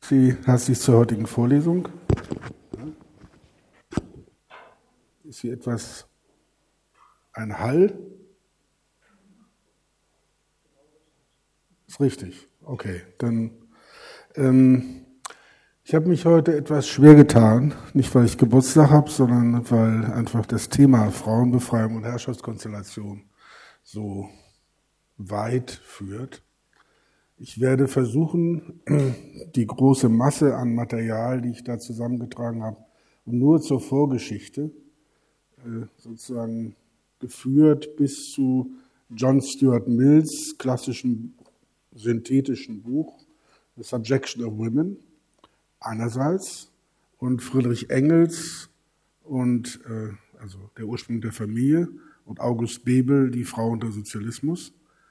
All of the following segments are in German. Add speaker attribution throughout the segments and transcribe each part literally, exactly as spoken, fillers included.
Speaker 1: Sie herzlich zur heutigen Vorlesung. Ist hier etwas ein Hall? Ist richtig. Okay, dann. Ähm, ich habe mich heute etwas schwer getan, nicht weil ich Geburtstag habe, sondern weil einfach das Thema Frauenbefreiung und Herrschaftskonstellation so weit führt. Ich werde versuchen, die große Masse an Material, die ich da zusammengetragen habe, nur zur Vorgeschichte äh, sozusagen geführt bis zu John Stuart Mills klassischen synthetischen Buch The Subjection of Women einerseits und Friedrich Engels und äh, also der Ursprung der Familie und August Bebel, Die Frau und der Sozialismus.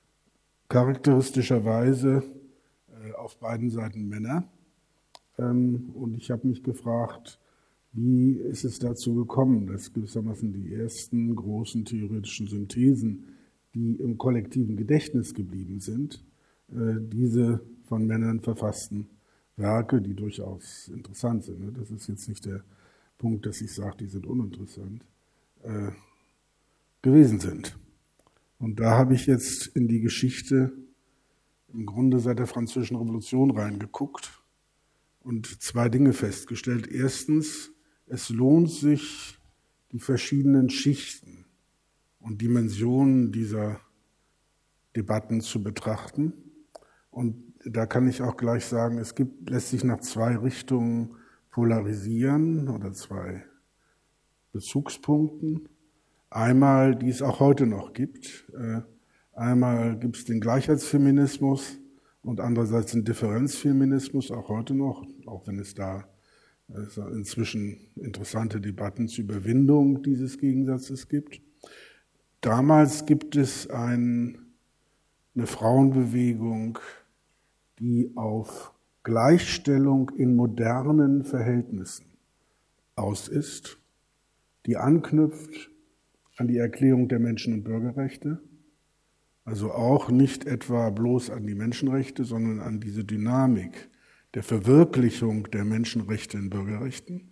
Speaker 1: Charakteristischerweise äh, auf beiden Seiten Männer. Ähm, und ich habe mich gefragt, wie ist es dazu gekommen, dass gewissermaßen die ersten großen theoretischen Synthesen, die im kollektiven Gedächtnis geblieben sind, äh, diese von Männern verfassten Werke, die durchaus interessant sind, ne? Das ist jetzt nicht der Punkt, dass ich sage, die sind uninteressant, äh, gewesen sind. Und da habe ich jetzt in die Geschichte im Grunde seit der Französischen Revolution reingeguckt und zwei Dinge festgestellt. Erstens, es lohnt sich, die verschiedenen Schichten und Dimensionen dieser Debatten zu betrachten. Und da kann ich auch gleich sagen, es gibt, lässt sich nach zwei Richtungen polarisieren oder zwei Bezugspunkten. Einmal, die es auch heute noch gibt. Einmal gibt es den Gleichheitsfeminismus und andererseits den Differenzfeminismus, auch heute noch, auch wenn es da inzwischen interessante Debatten zur Überwindung dieses Gegensatzes gibt. Damals gibt es ein, eine Frauenbewegung, die auf Gleichstellung in modernen Verhältnissen aus ist, die anknüpft an die Erklärung der Menschen- und Bürgerrechte, also auch nicht etwa bloß an die Menschenrechte, sondern an diese Dynamik der Verwirklichung der Menschenrechte in Bürgerrechten.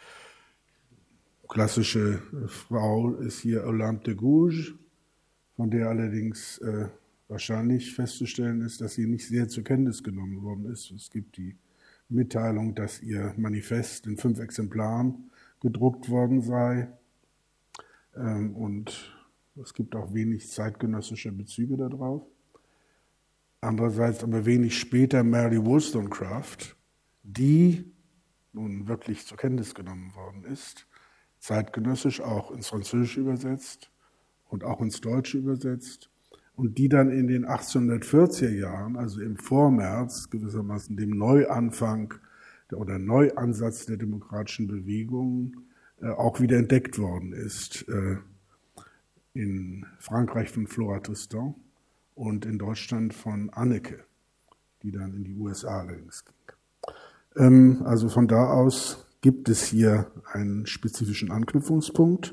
Speaker 1: Klassische Frau ist hier Olympe de Gouges, von der allerdings äh, wahrscheinlich festzustellen ist, dass sie nicht sehr zur Kenntnis genommen worden ist. Es gibt die Mitteilung, dass ihr Manifest in fünf Exemplaren gedruckt worden sei. Ähm, und es gibt auch wenig zeitgenössische Bezüge darauf. Andererseits aber wenig später Mary Wollstonecraft, die nun wirklich zur Kenntnis genommen worden ist, zeitgenössisch auch ins Französische übersetzt und auch ins Deutsche übersetzt und die dann in den achtzehnhundertvierziger Jahren, also im Vormärz, gewissermaßen dem Neuanfang oder Neuansatz der demokratischen Bewegung äh, auch wieder entdeckt worden ist. Äh, in Frankreich von Flora Tristan und in Deutschland von Anneke, die dann in die U S A allerdings ging. Ähm, also von da aus gibt es hier einen spezifischen Anknüpfungspunkt,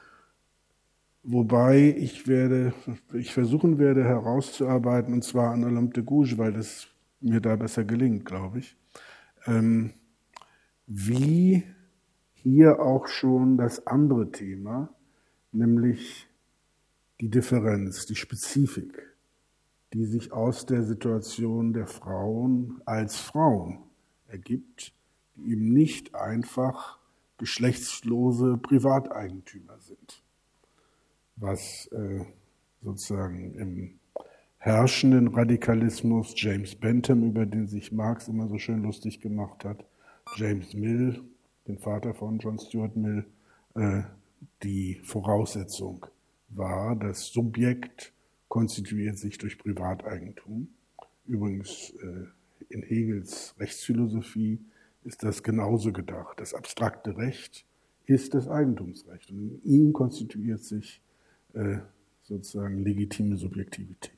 Speaker 1: wobei ich werde, ich versuchen werde herauszuarbeiten, und zwar an Olympe de Gouges, weil das mir da besser gelingt, glaube ich, ähm, wie hier auch schon das andere Thema, nämlich die Differenz, die Spezifik, die sich aus der Situation der Frauen als Frauen ergibt, die eben nicht einfach geschlechtslose Privateigentümer sind, was äh, sozusagen im herrschenden Radikalismus James Bentham, über den sich Marx immer so schön lustig gemacht hat, James Mill, den Vater von John Stuart Mill, äh, die Voraussetzung war. Das Subjekt konstituiert sich durch Privateigentum. Übrigens äh, in Hegels Rechtsphilosophie ist das genauso gedacht. Das abstrakte Recht ist das Eigentumsrecht und in ihm konstituiert sich äh, sozusagen legitime Subjektivität.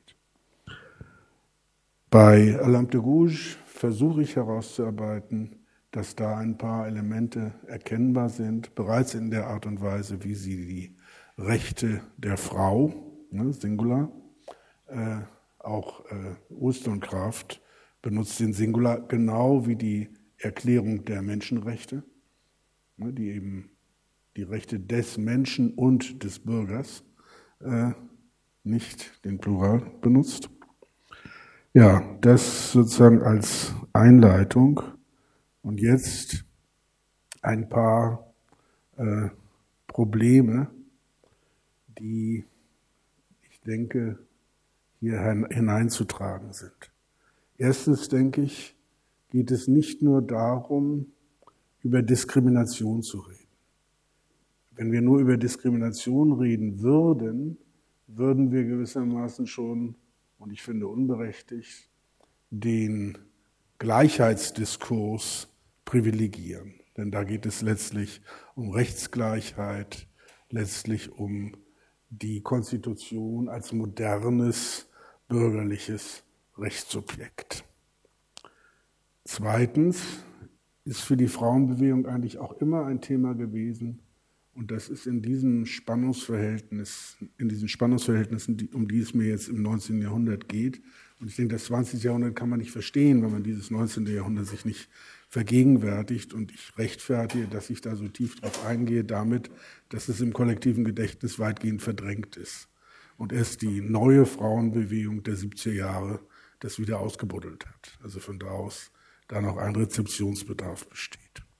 Speaker 1: Bei Olympe de Gouges versuche ich herauszuarbeiten, dass da ein paar Elemente erkennbar sind, bereits in der Art und Weise, wie sie die Rechte der Frau, ne, Singular, äh, auch äh, Wollstonecraft benutzt den Singular genau wie die Erklärung der Menschenrechte, die eben die Rechte des Menschen und des Bürgers, äh, nicht den Plural benutzt. Ja, das sozusagen als Einleitung. Und jetzt ein paar äh, Probleme, die ich denke, hier hineinzutragen sind. Erstens, denke ich, geht es nicht nur darum, über Diskrimination zu reden. Wenn wir nur über Diskrimination reden würden, würden wir gewissermaßen schon, und ich finde unberechtigt, den Gleichheitsdiskurs privilegieren. Denn da geht es letztlich um Rechtsgleichheit, letztlich um die Konstitution als modernes bürgerliches Rechtssubjekt. Zweitens ist für die Frauenbewegung eigentlich auch immer ein Thema gewesen, und das ist in diesem Spannungsverhältnis, in diesen Spannungsverhältnissen, die, um die es mir jetzt im neunzehnten Jahrhundert geht. Und ich denke, das zwanzigste Jahrhundert kann man nicht verstehen, wenn man dieses neunzehnten Jahrhundert sich nicht vergegenwärtigt. Und ich rechtfertige, dass ich da so tief drauf eingehe, damit, dass es im kollektiven Gedächtnis weitgehend verdrängt ist. Und erst die neue Frauenbewegung der siebziger Jahre das wieder ausgebuddelt hat. Also von da aus da noch ein Rezeptionsbedarf besteht.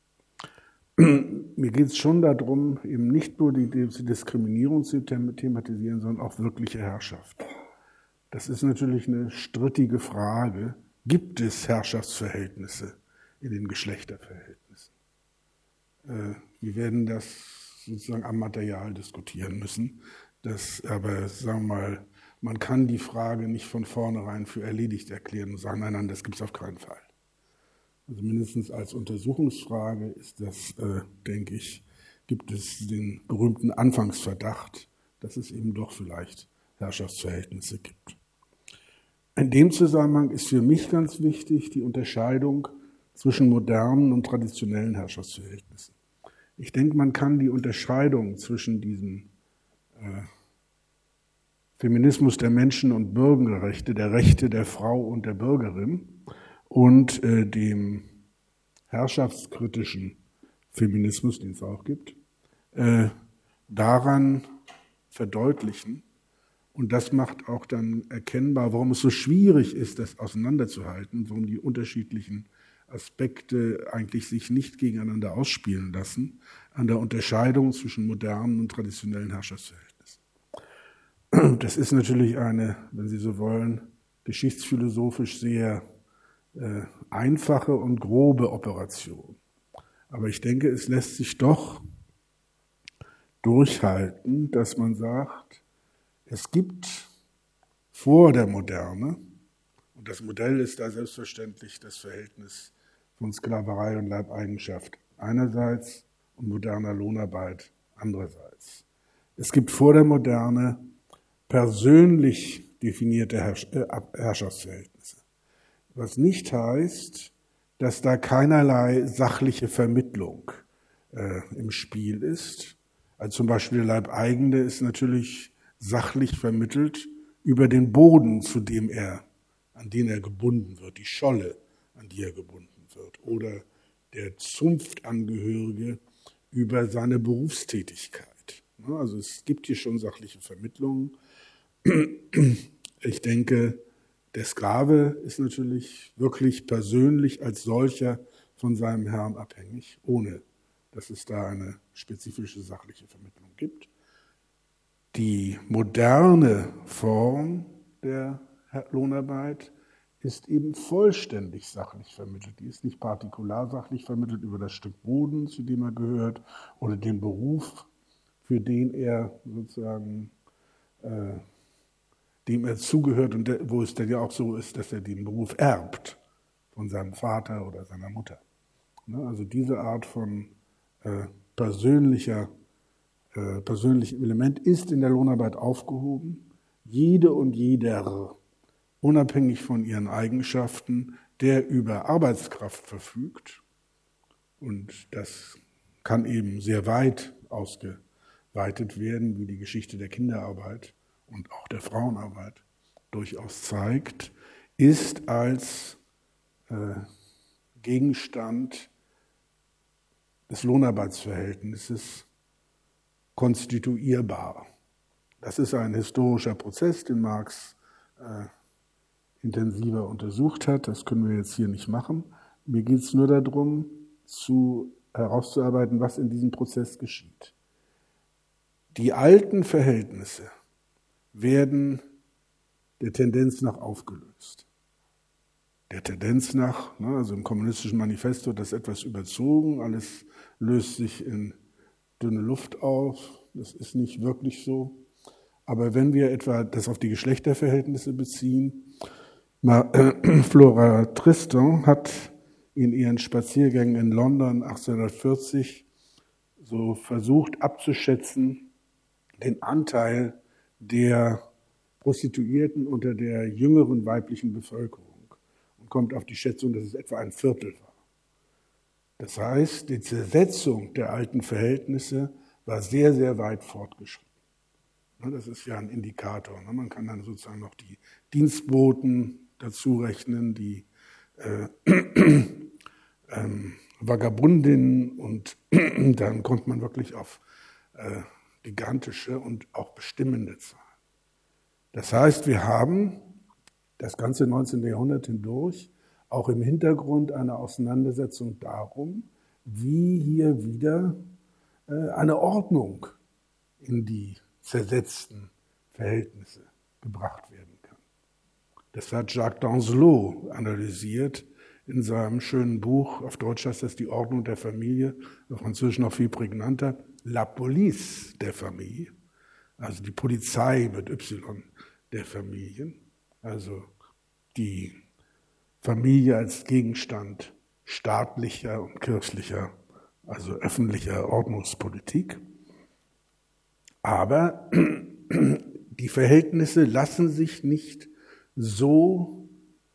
Speaker 1: Mir geht es schon darum, eben nicht nur die Diskriminierung zu thematisieren, sondern auch wirkliche Herrschaft. Das ist natürlich eine strittige Frage. Gibt es Herrschaftsverhältnisse in den Geschlechterverhältnissen? Wir werden das sozusagen am Material diskutieren müssen. Das, aber sagen wir mal, man kann die Frage nicht von vornherein für erledigt erklären und sagen, nein, nein, das gibt es auf keinen Fall. Also mindestens als Untersuchungsfrage ist das, äh, denke ich, gibt es den berühmten Anfangsverdacht, dass es eben doch vielleicht Herrschaftsverhältnisse gibt. In dem Zusammenhang ist für mich ganz wichtig die Unterscheidung zwischen modernen und traditionellen Herrschaftsverhältnissen. Ich denke, man kann die Unterscheidung zwischen diesem äh, Feminismus der Menschen- und Bürgerrechte, der Rechte der Frau und der Bürgerin, und äh, dem herrschaftskritischen Feminismus, den es auch gibt, äh, daran verdeutlichen. Und das macht auch dann erkennbar, warum es so schwierig ist, das auseinanderzuhalten, warum die unterschiedlichen Aspekte eigentlich sich nicht gegeneinander ausspielen lassen, an der Unterscheidung zwischen modernen und traditionellen Herrschaftsverhältnissen. Das ist natürlich eine, wenn Sie so wollen, geschichtsphilosophisch sehr Äh, einfache und grobe Operation. Aber ich denke, es lässt sich doch durchhalten, dass man sagt, es gibt vor der Moderne, und das Modell ist da selbstverständlich das Verhältnis von Sklaverei und Leibeigenschaft einerseits und moderner Lohnarbeit andererseits. Es gibt vor der Moderne persönlich definierte Herrsch- äh, Herrschaftsverhältnisse. Was nicht heißt, dass da keinerlei sachliche Vermittlung äh, im Spiel ist. Also zum Beispiel der Leibeigene ist natürlich sachlich vermittelt über den Boden, zu dem er, an den er gebunden wird, die Scholle, an die er gebunden wird, oder der Zunftangehörige über seine Berufstätigkeit. Also es gibt hier schon sachliche Vermittlungen. Ich denke, der Sklave ist natürlich wirklich persönlich als solcher von seinem Herrn abhängig, ohne dass es da eine spezifische sachliche Vermittlung gibt. Die moderne Form der Lohnarbeit ist eben vollständig sachlich vermittelt. Die ist nicht partikular-sachlich vermittelt über das Stück Boden, zu dem er gehört, oder den Beruf, für den er sozusagen äh, dem er zugehört und der, wo es dann ja auch so ist, dass er den Beruf erbt von seinem Vater oder seiner Mutter. Ne? Also diese Art von äh, persönlicher, äh, persönlichem Element ist in der Lohnarbeit aufgehoben. Jede und jeder, unabhängig von ihren Eigenschaften, der über Arbeitskraft verfügt, und das kann eben sehr weit ausgeweitet werden, wie die Geschichte der Kinderarbeit und auch der Frauenarbeit durchaus zeigt, ist als äh, Gegenstand des Lohnarbeitsverhältnisses konstituierbar. Das ist ein historischer Prozess, den Marx äh, intensiver untersucht hat. Das können wir jetzt hier nicht machen. Mir geht es nur darum, zu, herauszuarbeiten, was in diesem Prozess geschieht. Die alten Verhältnisse werden der Tendenz nach aufgelöst. Der Tendenz nach, ne, also im kommunistischen Manifesto wird das etwas überzogen, alles löst sich in dünne Luft auf, das ist nicht wirklich so. Aber wenn wir etwa das auf die Geschlechterverhältnisse beziehen, Flora Tristan hat in ihren Spaziergängen in London achtzehnhundertvierzig so versucht abzuschätzen, den Anteil der Prostituierten unter der jüngeren weiblichen Bevölkerung und kommt auf die Schätzung, dass es etwa ein Viertel war. Das heißt, die Zersetzung der alten Verhältnisse war sehr, sehr weit fortgeschritten. Das ist ja ein Indikator. Man kann dann sozusagen noch die Dienstboten dazu rechnen, die äh, ähm, Vagabundinnen und dann kommt man wirklich auf äh, gigantische und auch bestimmende Zahlen. Das heißt, wir haben das ganze neunzehnte Jahrhundert hindurch auch im Hintergrund eine Auseinandersetzung darum, wie hier wieder äh, eine Ordnung in die zersetzten Verhältnisse gebracht werden kann. Das hat Jacques Danselot analysiert in seinem schönen Buch, auf Deutsch heißt das Die Ordnung der Familie, auf Französisch noch viel prägnanter, La Police der Familie, also die Polizei mit Y der Familien, also die Familie als Gegenstand staatlicher und kirchlicher, also öffentlicher Ordnungspolitik. Aber die Verhältnisse lassen sich nicht so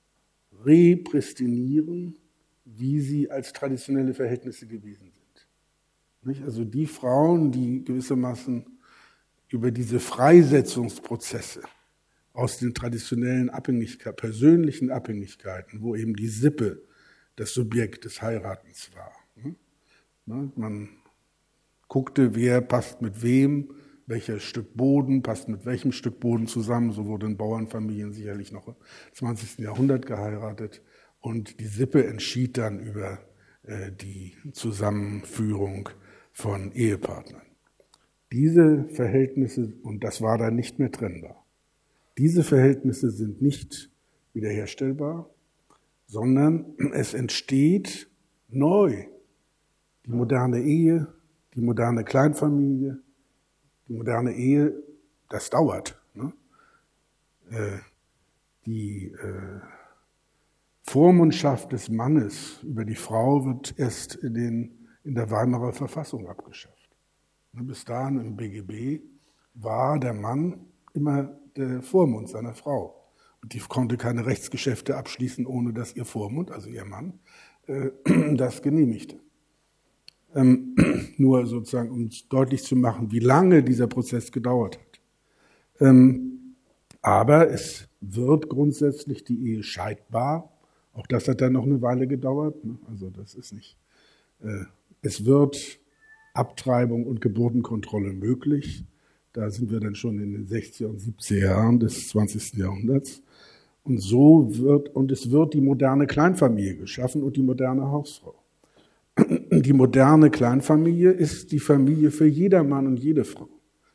Speaker 1: repristinieren, wie sie als traditionelle Verhältnisse gewesen sind. Also die Frauen, die gewissermaßen über diese Freisetzungsprozesse aus den traditionellen Abhängigkeiten, persönlichen Abhängigkeiten, wo eben die Sippe das Subjekt des Heiratens war. Man guckte, wer passt mit wem, welches Stück Boden passt mit welchem Stück Boden zusammen. So wurde in Bauernfamilien sicherlich noch im zwanzigsten Jahrhundert geheiratet. Und die Sippe entschied dann über äh, die Zusammenführung von Ehepartnern. Diese Verhältnisse, und das war dann nicht mehr trennbar, diese Verhältnisse sind nicht wiederherstellbar, sondern es entsteht neu die moderne Ehe, die moderne Kleinfamilie. Die moderne Ehe, das dauert. Ne? Äh, die äh, Vormundschaft des Mannes über die Frau wird erst in, den, in der Weimarer Verfassung abgeschafft. Ne? Bis dahin im B G B war der Mann immer der Vormund seiner Frau. Und die konnte keine Rechtsgeschäfte abschließen, ohne dass ihr Vormund, also ihr Mann, äh, das genehmigte. Ähm, nur sozusagen, um deutlich zu machen, wie lange dieser Prozess gedauert hat. Ähm, aber es wird grundsätzlich die Ehe scheidbar. Auch das hat dann noch eine Weile gedauert. Ne? Also das ist nicht. Äh, es wird Abtreibung und Geburtenkontrolle möglich. Da sind wir dann schon in den sechziger und siebziger Jahren des zwanzigsten Jahrhunderts. Und so wird, und es wird die moderne Kleinfamilie geschaffen und die moderne Hausfrau. Die moderne Kleinfamilie ist die Familie für jedermann und jede Frau.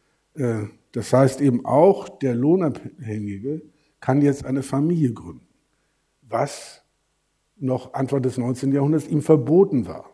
Speaker 1: Das heißt eben auch, der Lohnabhängige kann jetzt eine Familie gründen, was noch Anfang des neunzehnten Jahrhunderts ihm verboten war.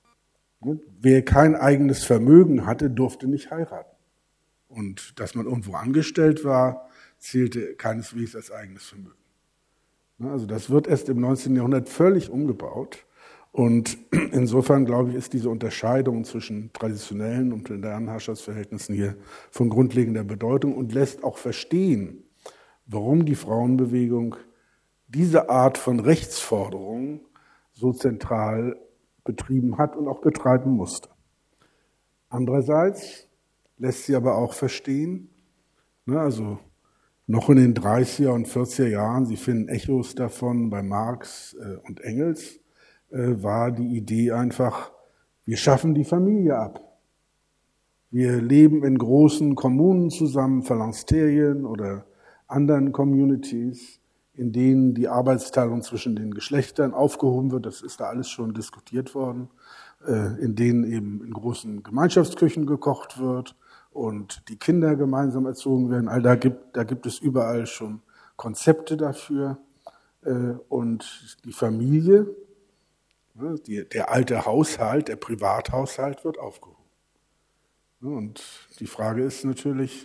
Speaker 1: Wer kein eigenes Vermögen hatte, durfte nicht heiraten. Und dass man irgendwo angestellt war, zählte keineswegs als eigenes Vermögen. Also das wird erst im neunzehnten Jahrhundert völlig umgebaut. Und insofern, glaube ich, ist diese Unterscheidung zwischen traditionellen und modernen Herrschaftsverhältnissen hier von grundlegender Bedeutung und lässt auch verstehen, warum die Frauenbewegung diese Art von Rechtsforderungen so zentral betrieben hat und auch betreiben musste. Andererseits lässt sie aber auch verstehen, ne, also noch in den dreißiger und vierziger Jahren, Sie finden Echos davon bei Marx und Engels, war die Idee einfach, wir schaffen die Familie ab. Wir leben in großen Kommunen zusammen, Phalansterien oder anderen Communities, in denen die Arbeitsteilung zwischen den Geschlechtern aufgehoben wird. Das ist da alles schon diskutiert worden, in denen eben in großen Gemeinschaftsküchen gekocht wird und die Kinder gemeinsam erzogen werden. All da gibt, da gibt es überall schon Konzepte dafür. Und die Familie, die, der alte Haushalt, der Privathaushalt wird aufgehoben. Und die Frage ist natürlich,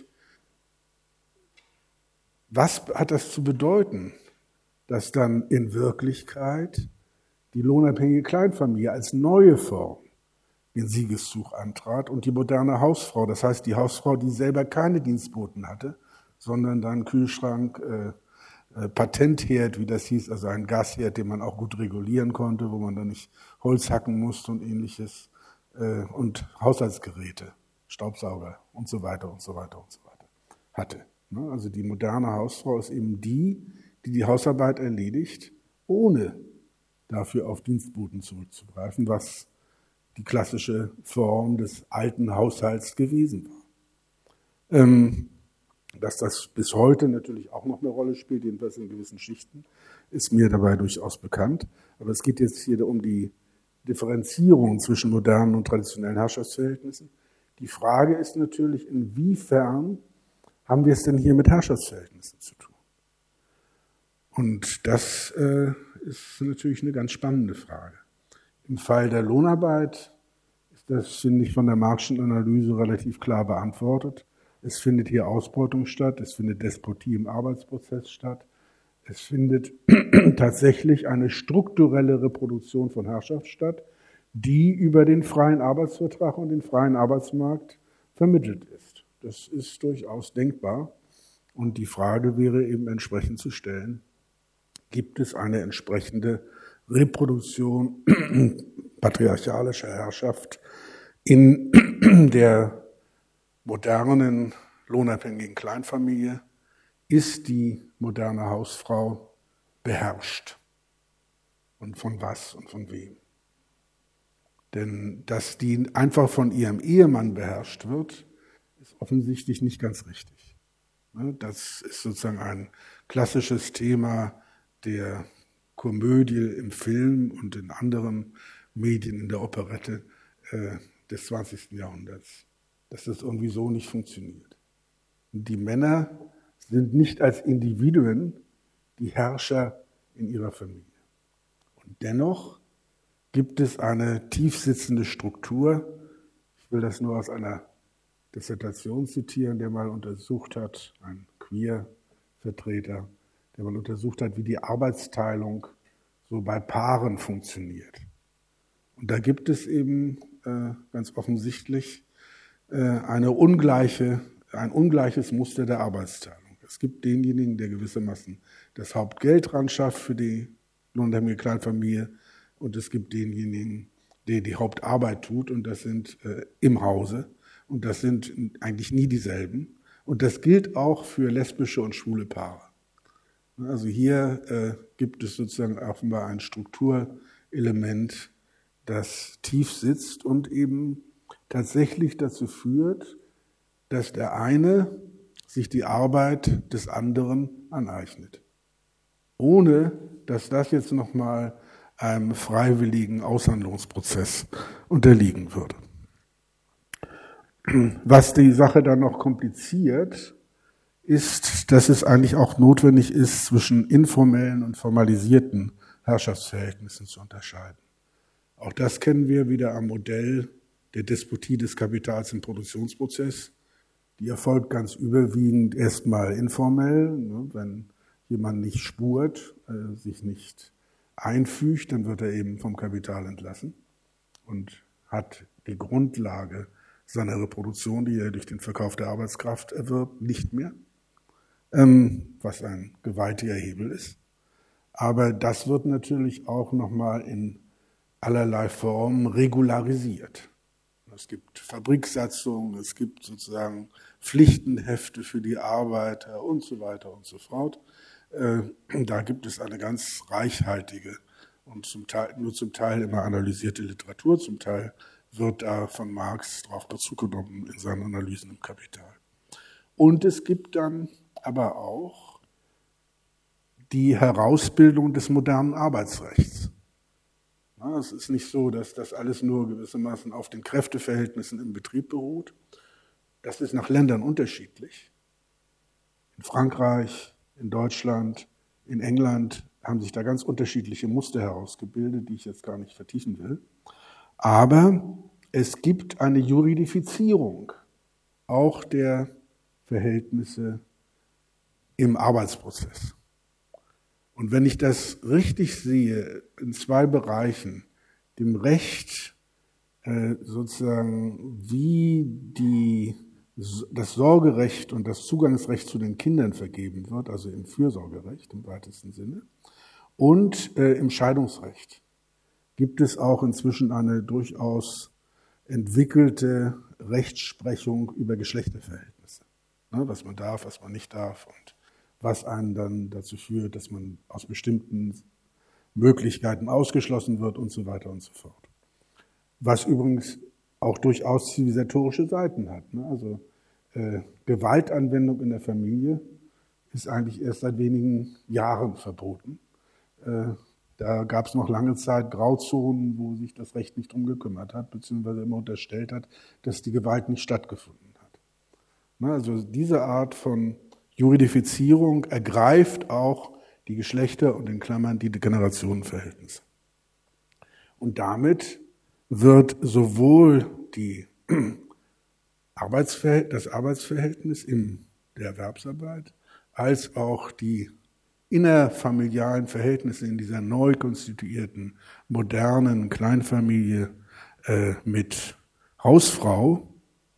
Speaker 1: was hat das zu bedeuten, dass dann in Wirklichkeit die lohnabhängige Kleinfamilie als neue Form den Siegeszug antrat und die moderne Hausfrau, das heißt die Hausfrau, die selber keine Dienstboten hatte, sondern dann Kühlschrank, äh, äh, Patentherd, wie das hieß, also ein Gasherd, den man auch gut regulieren konnte, wo man dann nicht Holz hacken musste und ähnliches, äh, und Haushaltsgeräte, Staubsauger und so weiter und so weiter und so weiter hatte. Also die moderne Hausfrau ist eben die, die die Hausarbeit erledigt, ohne dafür auf Dienstboten zurückzugreifen, was die klassische Form des alten Haushalts gewesen war. Ähm, dass das bis heute natürlich auch noch eine Rolle spielt, jedenfalls in gewissen Schichten, ist mir dabei durchaus bekannt. Aber es geht jetzt hier um die Differenzierung zwischen modernen und traditionellen Herrschaftsverhältnissen. Die Frage ist natürlich, inwiefern haben wir es denn hier mit Herrschaftsverhältnissen zu tun? Und das äh, ist natürlich eine ganz spannende Frage. Im Fall der Lohnarbeit ist das, finde ich, von der Marx'schen Analyse relativ klar beantwortet. Es findet hier Ausbeutung statt, es findet Despotie im Arbeitsprozess statt, es findet tatsächlich eine strukturelle Reproduktion von Herrschaft statt, die über den freien Arbeitsvertrag und den freien Arbeitsmarkt vermittelt ist. Das ist durchaus denkbar. Und die Frage wäre eben entsprechend zu stellen, gibt es eine entsprechende Reproduktion patriarchalischer Herrschaft in der modernen, lohnabhängigen Kleinfamilie? Ist die moderne Hausfrau beherrscht? Und von was und von wem? Denn dass die einfach von ihrem Ehemann beherrscht wird, ist offensichtlich nicht ganz richtig. Das ist sozusagen ein klassisches Thema der Komödie im Film und in anderen Medien, in der Operette äh, des zwanzigsten Jahrhunderts, dass das irgendwie so nicht funktioniert. Und die Männer sind nicht als Individuen die Herrscher in ihrer Familie. Und dennoch gibt es eine tiefsitzende Struktur. Ich will das nur aus einer Dissertation zitieren, der mal untersucht hat, ein Queer-Vertreter, der mal untersucht hat, wie die Arbeitsteilung so bei Paaren funktioniert. Und da gibt es eben äh, ganz offensichtlich äh, eine ungleiche, ein ungleiches Muster der Arbeitsteilung. Es gibt denjenigen, der gewissermaßen das Hauptgeld ran schafft für die lohnabhängige Kleinfamilie, und es gibt denjenigen, der die Hauptarbeit tut, und das sind äh, im Hause. Und das sind eigentlich nie dieselben. Und das gilt auch für lesbische und schwule Paare. Also hier äh, gibt es sozusagen offenbar ein Strukturelement, das tief sitzt und eben tatsächlich dazu führt, dass der eine sich die Arbeit des anderen aneignet. Ohne dass das jetzt nochmal einem freiwilligen Aushandlungsprozess unterliegen würde. Was die Sache dann noch kompliziert, ist, dass es eigentlich auch notwendig ist, zwischen informellen und formalisierten Herrschaftsverhältnissen zu unterscheiden. Auch das kennen wir wieder am Modell der Despotie des Kapitals im Produktionsprozess. Die erfolgt ganz überwiegend erstmal informell. Ne? Wenn jemand nicht spurt, äh, sich nicht einfügt, dann wird er eben vom Kapital entlassen und hat die Grundlage seiner Reproduktion, die er durch den Verkauf der Arbeitskraft erwirbt, nicht mehr, ähm, was ein gewaltiger Hebel ist. Aber das wird natürlich auch nochmal in allerlei Formen regularisiert. Es gibt Fabriksatzungen, es gibt sozusagen Pflichtenhefte für die Arbeiter und so weiter und so fort. Da gibt es eine ganz reichhaltige und zum Teil, nur zum Teil immer analysierte Literatur, zum Teil wird da von Marx darauf Bezug genommen in seinen Analysen im Kapital. Und es gibt dann aber auch die Herausbildung des modernen Arbeitsrechts. Na, es ist nicht so, dass das alles nur gewissermaßen auf den Kräfteverhältnissen im Betrieb beruht. Das ist nach Ländern unterschiedlich. In Frankreich, in Deutschland, in England haben sich da ganz unterschiedliche Muster herausgebildet, die ich jetzt gar nicht vertiefen will. Aber es gibt eine Juridifizierung auch der Verhältnisse im Arbeitsprozess. Und wenn ich das richtig sehe, in zwei Bereichen, dem Recht äh, sozusagen, wie die, das Sorgerecht und das Zugangsrecht zu den Kindern vergeben wird, also im Fürsorgerecht im weitesten Sinne, und äh, im Scheidungsrecht, gibt es auch inzwischen eine durchaus entwickelte Rechtsprechung über Geschlechterverhältnisse. Ne, was man darf, was man nicht darf und was einen dann dazu führt, dass man aus bestimmten Möglichkeiten ausgeschlossen wird und so weiter und so fort. Was übrigens auch durchaus zivilisatorische Seiten hat. Ne? Also äh, Gewaltanwendung in der Familie ist eigentlich erst seit wenigen Jahren verboten. Äh, da gab es noch lange Zeit Grauzonen, wo sich das Recht nicht drum gekümmert hat, beziehungsweise immer unterstellt hat, dass die Gewalt nicht stattgefunden hat. Ne? Also diese Art von Juridifizierung ergreift auch die Geschlechter und in Klammern die Generationenverhältnisse. Und damit wird sowohl die Arbeitsverhält- das Arbeitsverhältnis in der Erwerbsarbeit als auch die innerfamilialen Verhältnisse in dieser neu konstituierten, modernen Kleinfamilie äh, mit Hausfrau,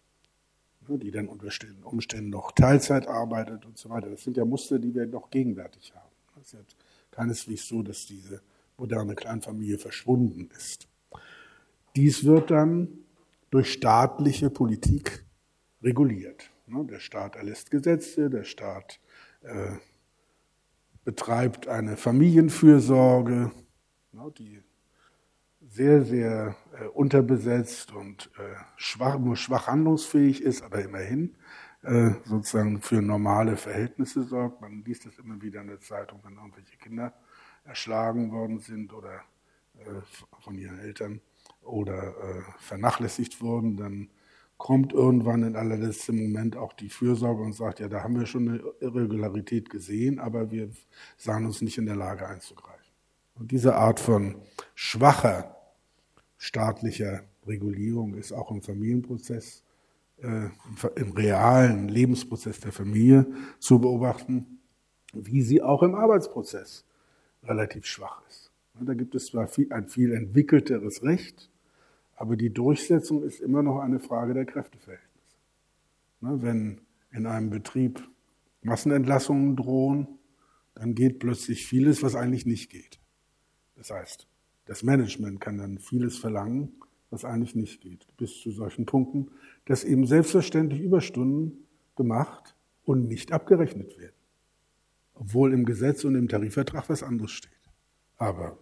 Speaker 1: die dann unter Umständen noch Teilzeit arbeitet und so weiter. Das sind ja Muster, die wir noch gegenwärtig haben. Es ist ja keineswegs so, dass diese moderne Kleinfamilie verschwunden ist. Dies wird dann durch staatliche Politik reguliert. Der Staat erlässt Gesetze, der Staat äh, betreibt eine Familienfürsorge, die sehr, sehr äh, unterbesetzt und äh, schwach, nur schwach handlungsfähig ist, aber immerhin äh, sozusagen für normale Verhältnisse sorgt. Man liest das immer wieder in der Zeitung, wenn irgendwelche Kinder erschlagen worden sind oder äh, von ihren Eltern oder äh, vernachlässigt wurden, dann kommt irgendwann in allerletztem Moment auch die Fürsorge und sagt, ja, da haben wir schon eine Irregularität gesehen, aber wir sahen uns nicht in der Lage einzugreifen. Und diese Art von schwacher staatlicher Regulierung ist auch im Familienprozess, äh, im realen Lebensprozess der Familie zu beobachten, wie sie auch im Arbeitsprozess relativ schwach ist. Da gibt es zwar viel, ein viel entwickelteres Recht, aber die Durchsetzung ist immer noch eine Frage der Kräfteverhältnisse. Wenn in einem Betrieb Massenentlassungen drohen, dann geht plötzlich vieles, was eigentlich nicht geht. Das heißt, das Management kann dann vieles verlangen, was eigentlich nicht geht, bis zu solchen Punkten, dass eben selbstverständlich Überstunden gemacht und nicht abgerechnet werden, obwohl im Gesetz und im Tarifvertrag was anderes steht. Aber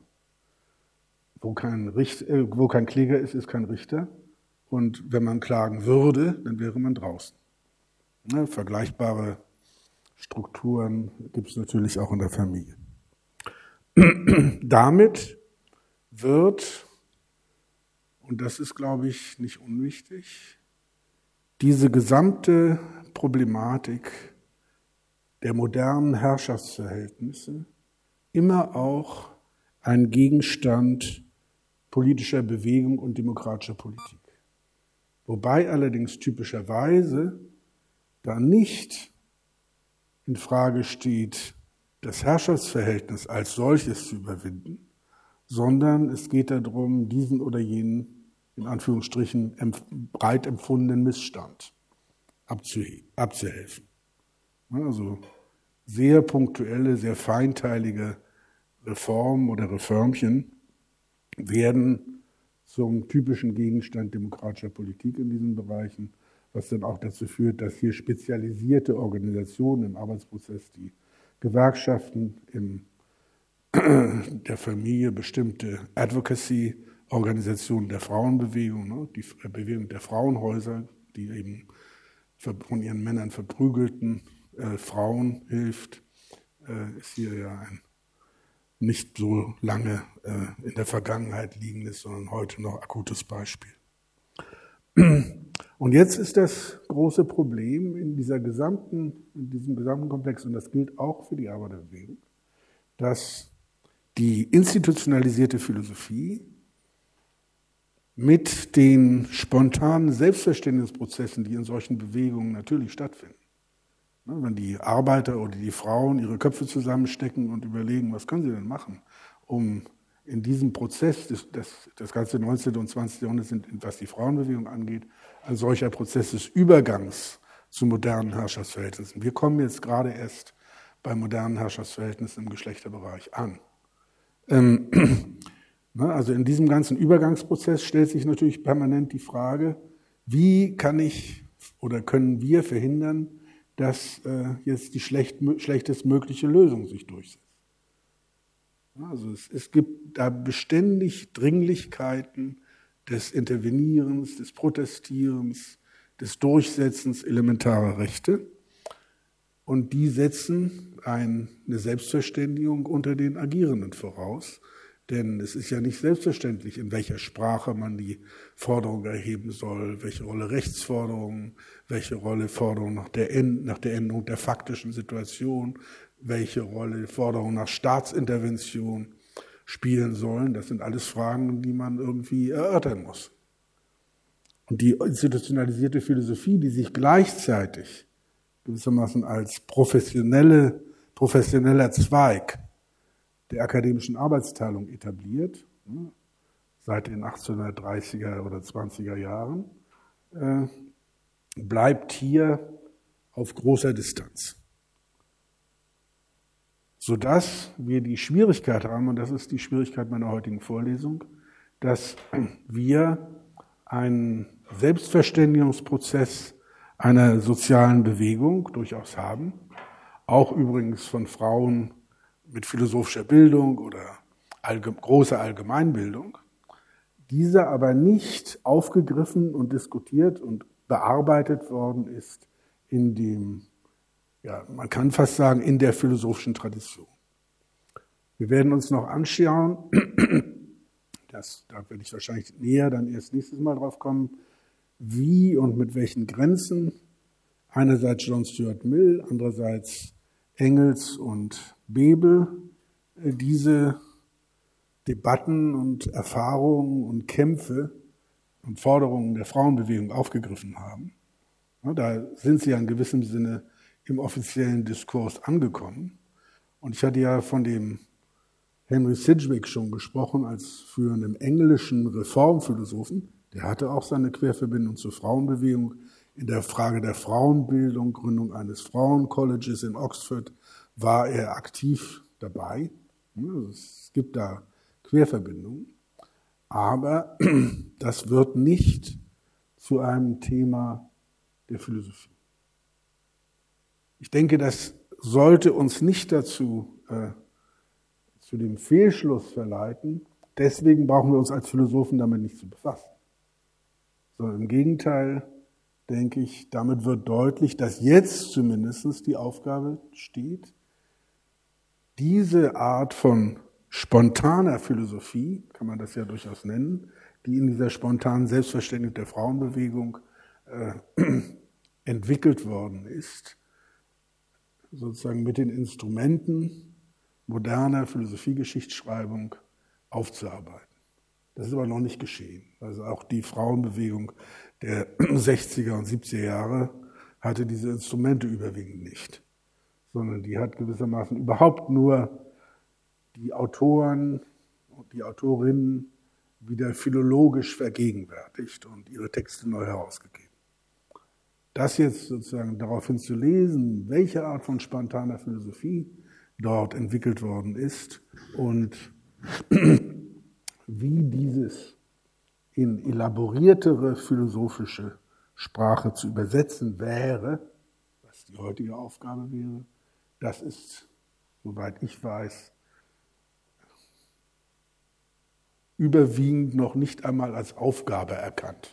Speaker 1: wo kein, Richter, äh, wo kein Kläger ist, ist kein Richter. Und wenn man klagen würde, dann wäre man draußen. Ne, vergleichbare Strukturen gibt es natürlich auch in der Familie. Damit wird, und das ist, glaube ich, nicht unwichtig, diese gesamte Problematik der modernen Herrschaftsverhältnisse immer auch ein Gegenstand politischer Bewegung und demokratischer Politik. Wobei allerdings typischerweise da nicht in Frage steht, das Herrschaftsverhältnis als solches zu überwinden, sondern es geht darum, diesen oder jenen, in Anführungsstrichen, breit empfundenen Missstand abzuhelfen. Also sehr punktuelle, sehr feinteilige Reformen oder Reformchen werden zum typischen Gegenstand demokratischer Politik in diesen Bereichen, was dann auch dazu führt, dass hier spezialisierte Organisationen im Arbeitsprozess, die Gewerkschaften, in der Familie bestimmte Advocacy-Organisationen der Frauenbewegung, ne, die Bewegung der Frauenhäuser, die eben von ihren Männern verprügelten äh, Frauen hilft, äh, ist hier ja ein nicht so lange äh, in der Vergangenheit liegendes, sondern heute noch akutes Beispiel. Und jetzt ist das große Problem in dieser gesamten, in diesem gesamten Komplex, und das gilt auch für die Arbeiterbewegung, dass die institutionalisierte Philosophie mit den spontanen Selbstverständnisprozessen, die in solchen Bewegungen natürlich stattfinden, wenn die Arbeiter oder die Frauen ihre Köpfe zusammenstecken und überlegen, was können sie denn machen, um in diesem Prozess, das, das, das ganze neunzehnte und zwanzigste Jahrhundert sind, was die Frauenbewegung angeht, ein solcher Prozess des Übergangs zu modernen Herrschaftsverhältnissen. Wir kommen jetzt gerade erst bei modernen Herrschaftsverhältnissen im Geschlechterbereich an. Ähm, also in diesem ganzen Übergangsprozess stellt sich natürlich permanent die Frage, wie kann ich oder können wir verhindern, dass äh, jetzt die schlecht, schlechtestmögliche Lösung sich durchsetzt. Also es, es gibt da beständig Dringlichkeiten des Intervenierens, des Protestierens, des Durchsetzens elementarer Rechte. Und die setzen eine Selbstverständigung unter den Agierenden voraus. Denn es ist ja nicht selbstverständlich, in welcher Sprache man die Forderung erheben soll, welche Rolle Rechtsforderungen, welche Rolle Forderungen nach der, End, nach der Änderung der faktischen Situation, welche Rolle Forderungen nach Staatsintervention spielen sollen. Das sind alles Fragen, die man irgendwie erörtern muss. Und die institutionalisierte Philosophie, die sich gleichzeitig gewissermaßen als professionelle, professioneller Zweig der akademischen Arbeitsteilung etabliert, seit den achtzehnhundertdreißiger oder zwanziger Jahren, bleibt hier auf großer Distanz. Sodass wir die Schwierigkeit haben, und das ist die Schwierigkeit meiner heutigen Vorlesung, dass wir einen Selbstverständigungsprozess einer sozialen Bewegung durchaus haben, auch übrigens von Frauen mit philosophischer Bildung oder allge- großer Allgemeinbildung, dieser aber nicht aufgegriffen und diskutiert und bearbeitet worden ist in dem, ja, man kann fast sagen, in der philosophischen Tradition. Wir werden uns noch anschauen, das, da werde ich wahrscheinlich näher dann erst nächstes Mal drauf kommen, wie und mit welchen Grenzen einerseits John Stuart Mill, andererseits Engels und Bebel diese Debatten und Erfahrungen und Kämpfe und Forderungen der Frauenbewegung aufgegriffen haben. Da sind sie ja in gewissem Sinne im offiziellen Diskurs angekommen. Und ich hatte ja von dem Henry Sidgwick schon gesprochen als führendem englischen Reformphilosophen. Der hatte auch seine Querverbindung zur Frauenbewegung in der Frage der Frauenbildung, Gründung eines Frauencolleges in Oxford, war er aktiv dabei. Also es gibt da Querverbindungen. Aber das wird nicht zu einem Thema der Philosophie. Ich denke, das sollte uns nicht dazu äh, zu dem Fehlschluss verleiten. Deswegen brauchen wir uns als Philosophen damit nicht zu befassen. Sondern im Gegenteil, denke ich, damit wird deutlich, dass jetzt zumindest die Aufgabe steht, diese Art von spontaner Philosophie, kann man das ja durchaus nennen, die in dieser spontanen Selbstverständlichung der Frauenbewegung äh, entwickelt worden ist, sozusagen mit den Instrumenten moderner Philosophiegeschichtsschreibung aufzuarbeiten. Das ist aber noch nicht geschehen. Also auch die Frauenbewegung der sechziger und siebziger Jahre hatte diese Instrumente überwiegend nicht, sondern die hat gewissermaßen überhaupt nur die Autoren und die Autorinnen wieder philologisch vergegenwärtigt und ihre Texte neu herausgegeben. Das jetzt sozusagen daraufhin zu lesen, welche Art von spontaner Philosophie dort entwickelt worden ist und wie dieses in elaboriertere philosophische Sprache zu übersetzen wäre, was die heutige Aufgabe wäre, das ist, soweit ich weiß, überwiegend noch nicht einmal als Aufgabe erkannt.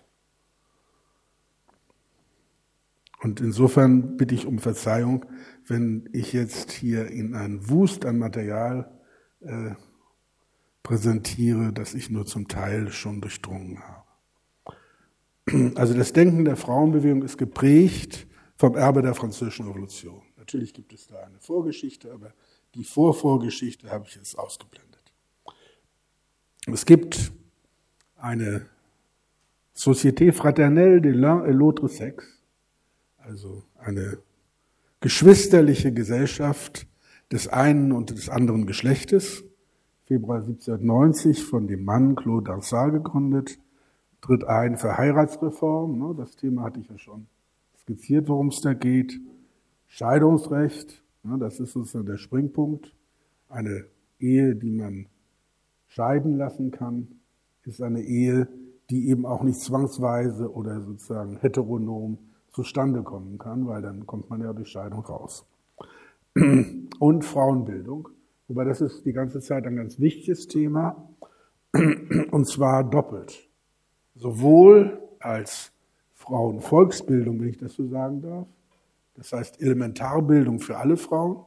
Speaker 1: Und insofern bitte ich um Verzeihung, wenn ich jetzt hier in einen Wust an Material äh, präsentiere, das ich nur zum Teil schon durchdrungen habe. Also das Denken der Frauenbewegung ist geprägt vom Erbe der Französischen Revolution. Natürlich gibt es da eine Vorgeschichte, aber die Vorvorgeschichte habe ich jetzt ausgeblendet. Es gibt eine Société fraternelle de l'un et l'autre sexe, also eine geschwisterliche Gesellschaft des einen und des anderen Geschlechtes, Februar siebzehnhundertneunzig von dem Mann Claude Dansart gegründet, tritt ein für Heiratsreform, das Thema hatte ich ja schon skizziert, worum es da geht, Scheidungsrecht, das ist sozusagen der Springpunkt, eine Ehe, die man scheiden lassen kann, ist eine Ehe, die eben auch nicht zwangsweise oder sozusagen heteronom zustande kommen kann, weil dann kommt man ja durch Scheidung raus. Und Frauenbildung, wobei das ist die ganze Zeit ein ganz wichtiges Thema, und zwar doppelt. Sowohl als Frauenvolksbildung, wenn ich das so sagen darf, das heißt Elementarbildung für alle Frauen,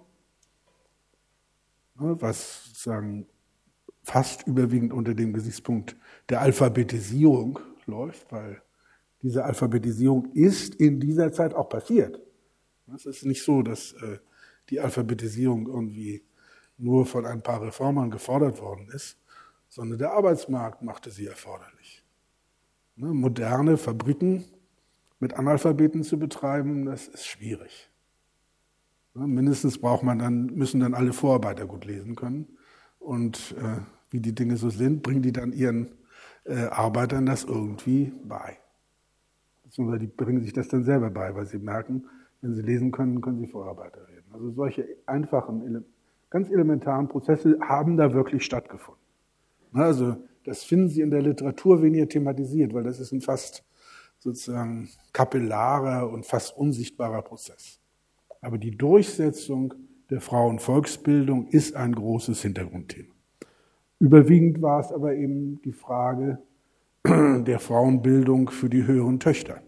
Speaker 1: was sozusagen fast überwiegend unter dem Gesichtspunkt der Alphabetisierung läuft, weil diese Alphabetisierung ist in dieser Zeit auch passiert. Es ist nicht so, dass äh, die Alphabetisierung irgendwie nur von ein paar Reformern gefordert worden ist, sondern der Arbeitsmarkt machte sie erforderlich. Ne, moderne Fabriken mit Analphabeten zu betreiben, das ist schwierig. Ne, mindestens braucht man dann, müssen dann alle Vorarbeiter gut lesen können. Und äh, wie die Dinge so sind, bringen die dann ihren äh, Arbeitern das irgendwie bei. Beziehungsweise die bringen sich das dann selber bei, weil sie merken, wenn sie lesen können, können sie Vorarbeiter werden. Also solche einfachen, ganz elementaren Prozesse haben da wirklich stattgefunden. Also das finden Sie in der Literatur weniger thematisiert, weil das ist ein fast sozusagen kapillarer und fast unsichtbarer Prozess. Aber die Durchsetzung der Frauenvolksbildung ist ein großes Hintergrundthema. Überwiegend war es aber eben die Frage der Frauenbildung für die höheren Töchter.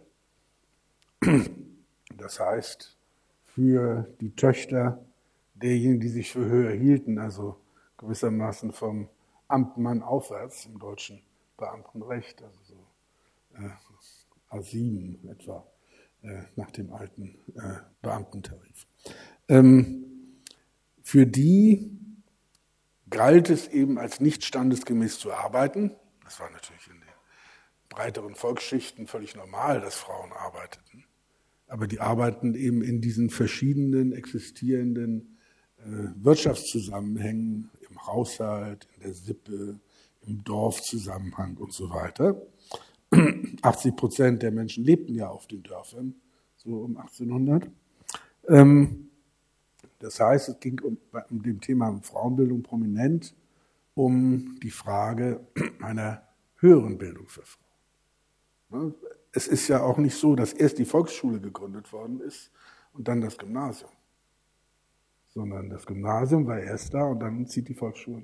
Speaker 1: Das heißt, für die Töchter derjenigen, die sich für höher hielten, also gewissermaßen vom Amtmann aufwärts im deutschen Beamtenrecht, also so äh, A sieben etwa, äh, nach dem alten äh, Beamtentarif. Ähm, für die galt es eben als nicht standesgemäß zu arbeiten. Das war natürlich in den breiteren Volksschichten völlig normal, dass Frauen arbeiteten. Aber die arbeiten eben in diesen verschiedenen existierenden äh, Wirtschaftszusammenhängen, im Haushalt, in der Sippe, im Dorfzusammenhang und so weiter. achtzig Prozent der Menschen lebten ja auf den Dörfern, so um achtzehnhundert. Ähm, das heißt, es ging um, um dem Thema Frauenbildung prominent um die Frage einer höheren Bildung für Frauen. Es ist ja auch nicht so, dass erst die Volksschule gegründet worden ist und dann das Gymnasium, sondern das Gymnasium war erst da und dann zieht die Volksschule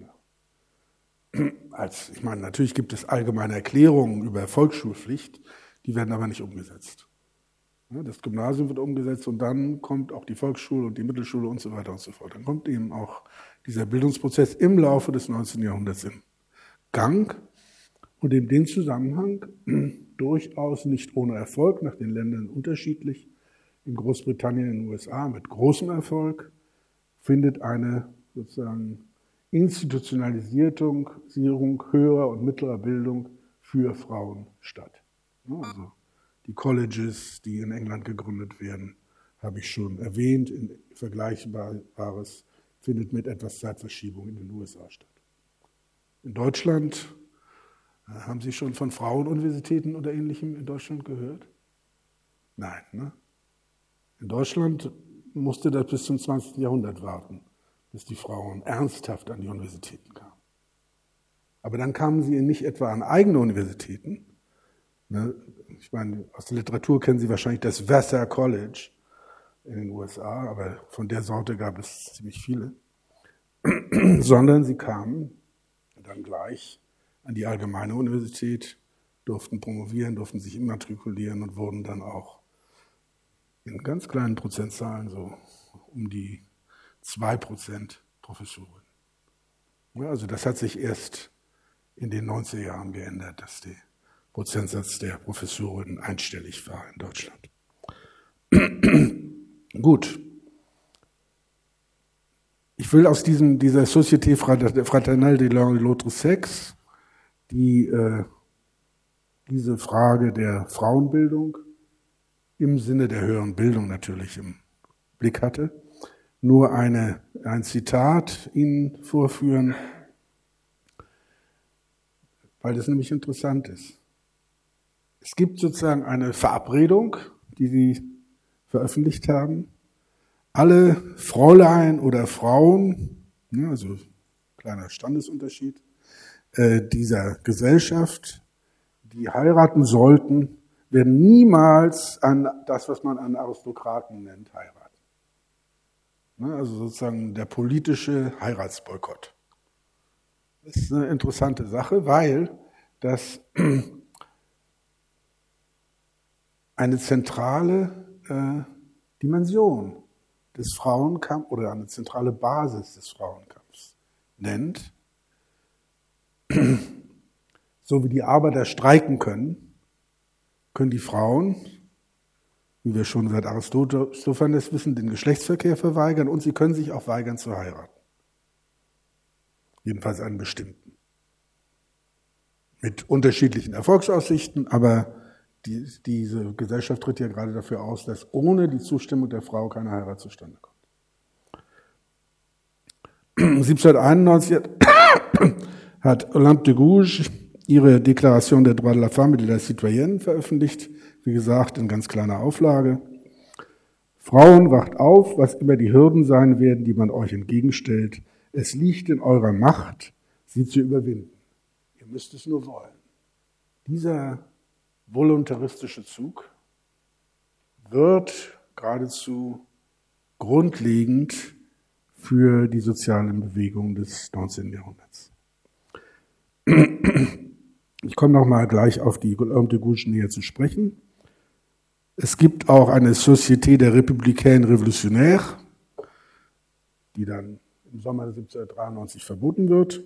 Speaker 1: nach. Als, ich meine, natürlich gibt es allgemeine Erklärungen über Volksschulpflicht, die werden aber nicht umgesetzt. Das Gymnasium wird umgesetzt und dann kommt auch die Volksschule und die Mittelschule und so weiter und so fort. Dann kommt eben auch dieser Bildungsprozess im Laufe des neunzehnten Jahrhunderts in Gang und in dem Zusammenhang durchaus nicht ohne Erfolg, nach den Ländern unterschiedlich, in Großbritannien, in den U S A mit großem Erfolg, findet eine sozusagen Institutionalisierung höherer und mittlerer Bildung für Frauen statt. Also die Colleges, die in England gegründet werden, habe ich schon erwähnt. In Vergleichbares findet mit etwas Zeitverschiebung in den U S A statt. In Deutschland, haben Sie schon von Frauenuniversitäten oder Ähnlichem in Deutschland gehört? Nein, ne? In Deutschland musste das bis zum zwanzigsten Jahrhundert warten, bis die Frauen ernsthaft an die Universitäten kamen. Aber dann kamen sie nicht etwa an eigene Universitäten, Ne? Ich meine, aus der Literatur kennen Sie wahrscheinlich das Vassar College in den U S A, aber von der Sorte gab es ziemlich viele. Sondern sie kamen dann gleich an die Allgemeine Universität, durften promovieren, durften sich immatrikulieren und wurden dann auch in ganz kleinen Prozentzahlen, so um die zwei Prozent Professoren. Ja, also das hat sich erst in den neunziger Jahren geändert, dass der Prozentsatz der Professoren einstellig war in Deutschland. Gut. Ich will aus diesem, dieser Société Fraternelle de l'Autre Sexe, die äh, diese Frage der Frauenbildung im Sinne der höheren Bildung natürlich im Blick hatte, nur eine, ein Zitat Ihnen vorführen, weil das nämlich interessant ist. Es gibt sozusagen eine Verabredung, die Sie veröffentlicht haben. Alle Fräulein oder Frauen, also kleiner Standesunterschied, dieser Gesellschaft, die heiraten sollten, werden niemals an das, was man einen Aristokraten nennt, heiraten. Also sozusagen der politische Heiratsboykott. Das ist eine interessante Sache, weil das eine zentrale äh, Dimension des Frauenkampfs oder eine zentrale Basis des Frauenkampfs nennt. So wie die Arbeiter streiken können, können die Frauen, wie wir schon seit Aristophanes wissen, den Geschlechtsverkehr verweigern und sie können sich auch weigern zu heiraten. Jedenfalls einen bestimmten. Mit unterschiedlichen Erfolgsaussichten, aber die, diese Gesellschaft tritt ja gerade dafür aus, dass ohne die Zustimmung der Frau keine Heirat zustande kommt. siebzehnhunderteinundneunzig hat Olympe de Gouges ihre Déclaration des droits de la femme et de la citoyenne veröffentlicht, wie gesagt, in ganz kleiner Auflage. Frauen, wacht auf, was immer die Hürden sein werden, die man euch entgegenstellt. Es liegt in eurer Macht, sie zu überwinden. Ihr müsst es nur wollen. Dieser voluntaristische Zug wird geradezu grundlegend für die sozialen Bewegungen des neunzehnten Jahrhunderts. Ich komme noch mal gleich auf die Olympe de Gouges näher zu sprechen. Es gibt auch eine Société des Républicains Révolutionnaires, die dann im Sommer siebzehnhundertdreiundneunzig verboten wird.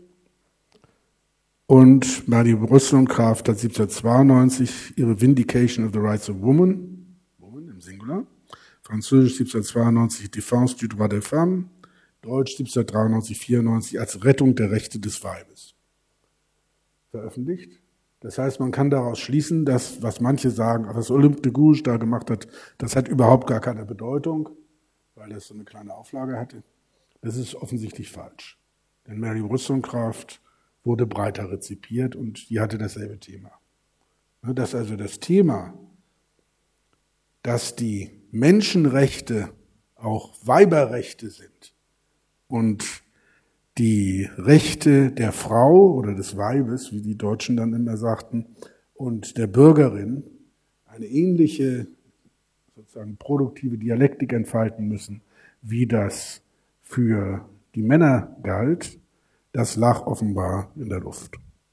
Speaker 1: Und Marie Wollstonecraft hat siebzehnhundertzweiundneunzig ihre Vindication of the Rights of Women, Woman im Singular, französisch siebzehnhundertzweiundneunzig Défense du droit des femmes, deutsch siebzehnhundertdreiundneunzig vierundneunzig als Rettung der Rechte des Weibes veröffentlicht. Das heißt, man kann daraus schließen, dass, was manche sagen, was Olympe de Gouges da gemacht hat, das hat überhaupt gar keine Bedeutung, weil das so eine kleine Auflage hatte. Das ist offensichtlich falsch. Denn Mary Wollstonecraft wurde breiter rezipiert und die hatte dasselbe Thema. Dass also das Thema, dass die Menschenrechte auch Weiberrechte sind und die Rechte der Frau oder des Weibes, wie die Deutschen dann immer sagten, und der Bürgerin eine ähnliche, sozusagen produktive Dialektik entfalten müssen, wie das für die Männer galt, das lag offenbar in der Luft.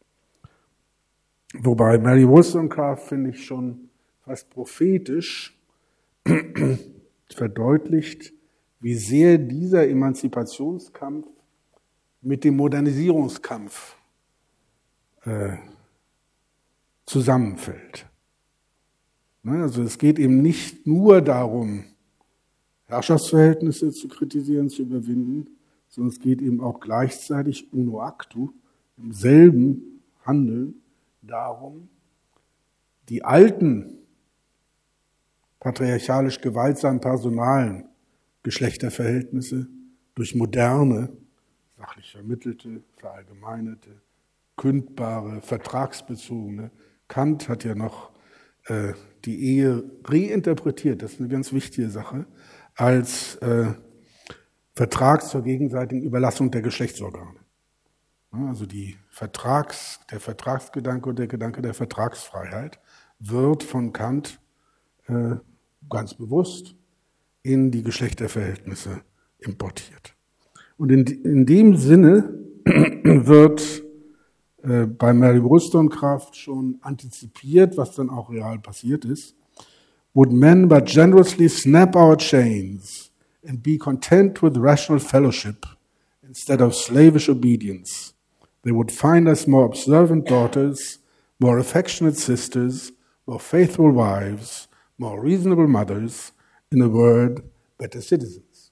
Speaker 1: Wobei Mary Wollstonecraft, finde ich, schon fast prophetisch verdeutlicht, wie sehr dieser Emanzipationskampf mit dem Modernisierungskampf äh, zusammenfällt. Ne, also es geht eben nicht nur darum, Herrschaftsverhältnisse zu kritisieren, zu überwinden, sondern es geht eben auch gleichzeitig uno actu, im selben Handeln, darum, die alten, patriarchalisch gewaltsam personalen Geschlechterverhältnisse durch moderne, sachlich vermittelte, verallgemeinerte, kündbare, vertragsbezogene. Kant hat ja noch äh, die Ehe reinterpretiert, das ist eine ganz wichtige Sache, als äh, Vertrag zur gegenseitigen Überlassung der Geschlechtsorgane. Also die Vertrags, der Vertragsgedanke und der Gedanke der Vertragsfreiheit wird von Kant äh, ganz bewusst in die Geschlechterverhältnisse importiert. Und in, in dem Sinne wird äh, bei Mary Wollstonecraft schon antizipiert, was dann auch real passiert ist. Would men but generously snap our chains and be content with rational fellowship instead of slavish obedience, they would find us more observant daughters, more affectionate sisters, more faithful wives, more reasonable mothers, in a word, better citizens.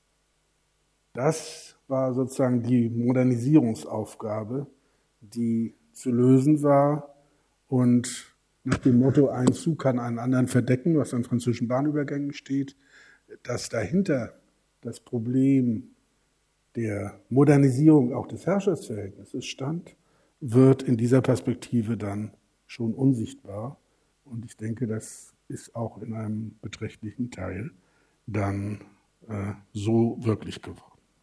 Speaker 1: Das war sozusagen die Modernisierungsaufgabe, die zu lösen war und nach dem Motto, ein Zug kann einen anderen verdecken, was an französischen Bahnübergängen steht, dass dahinter das Problem der Modernisierung auch des Herrschaftsverhältnisses stand, wird in dieser Perspektive dann schon unsichtbar. Und ich denke, das ist auch in einem beträchtlichen Teil dann äh, so wirklich geworden.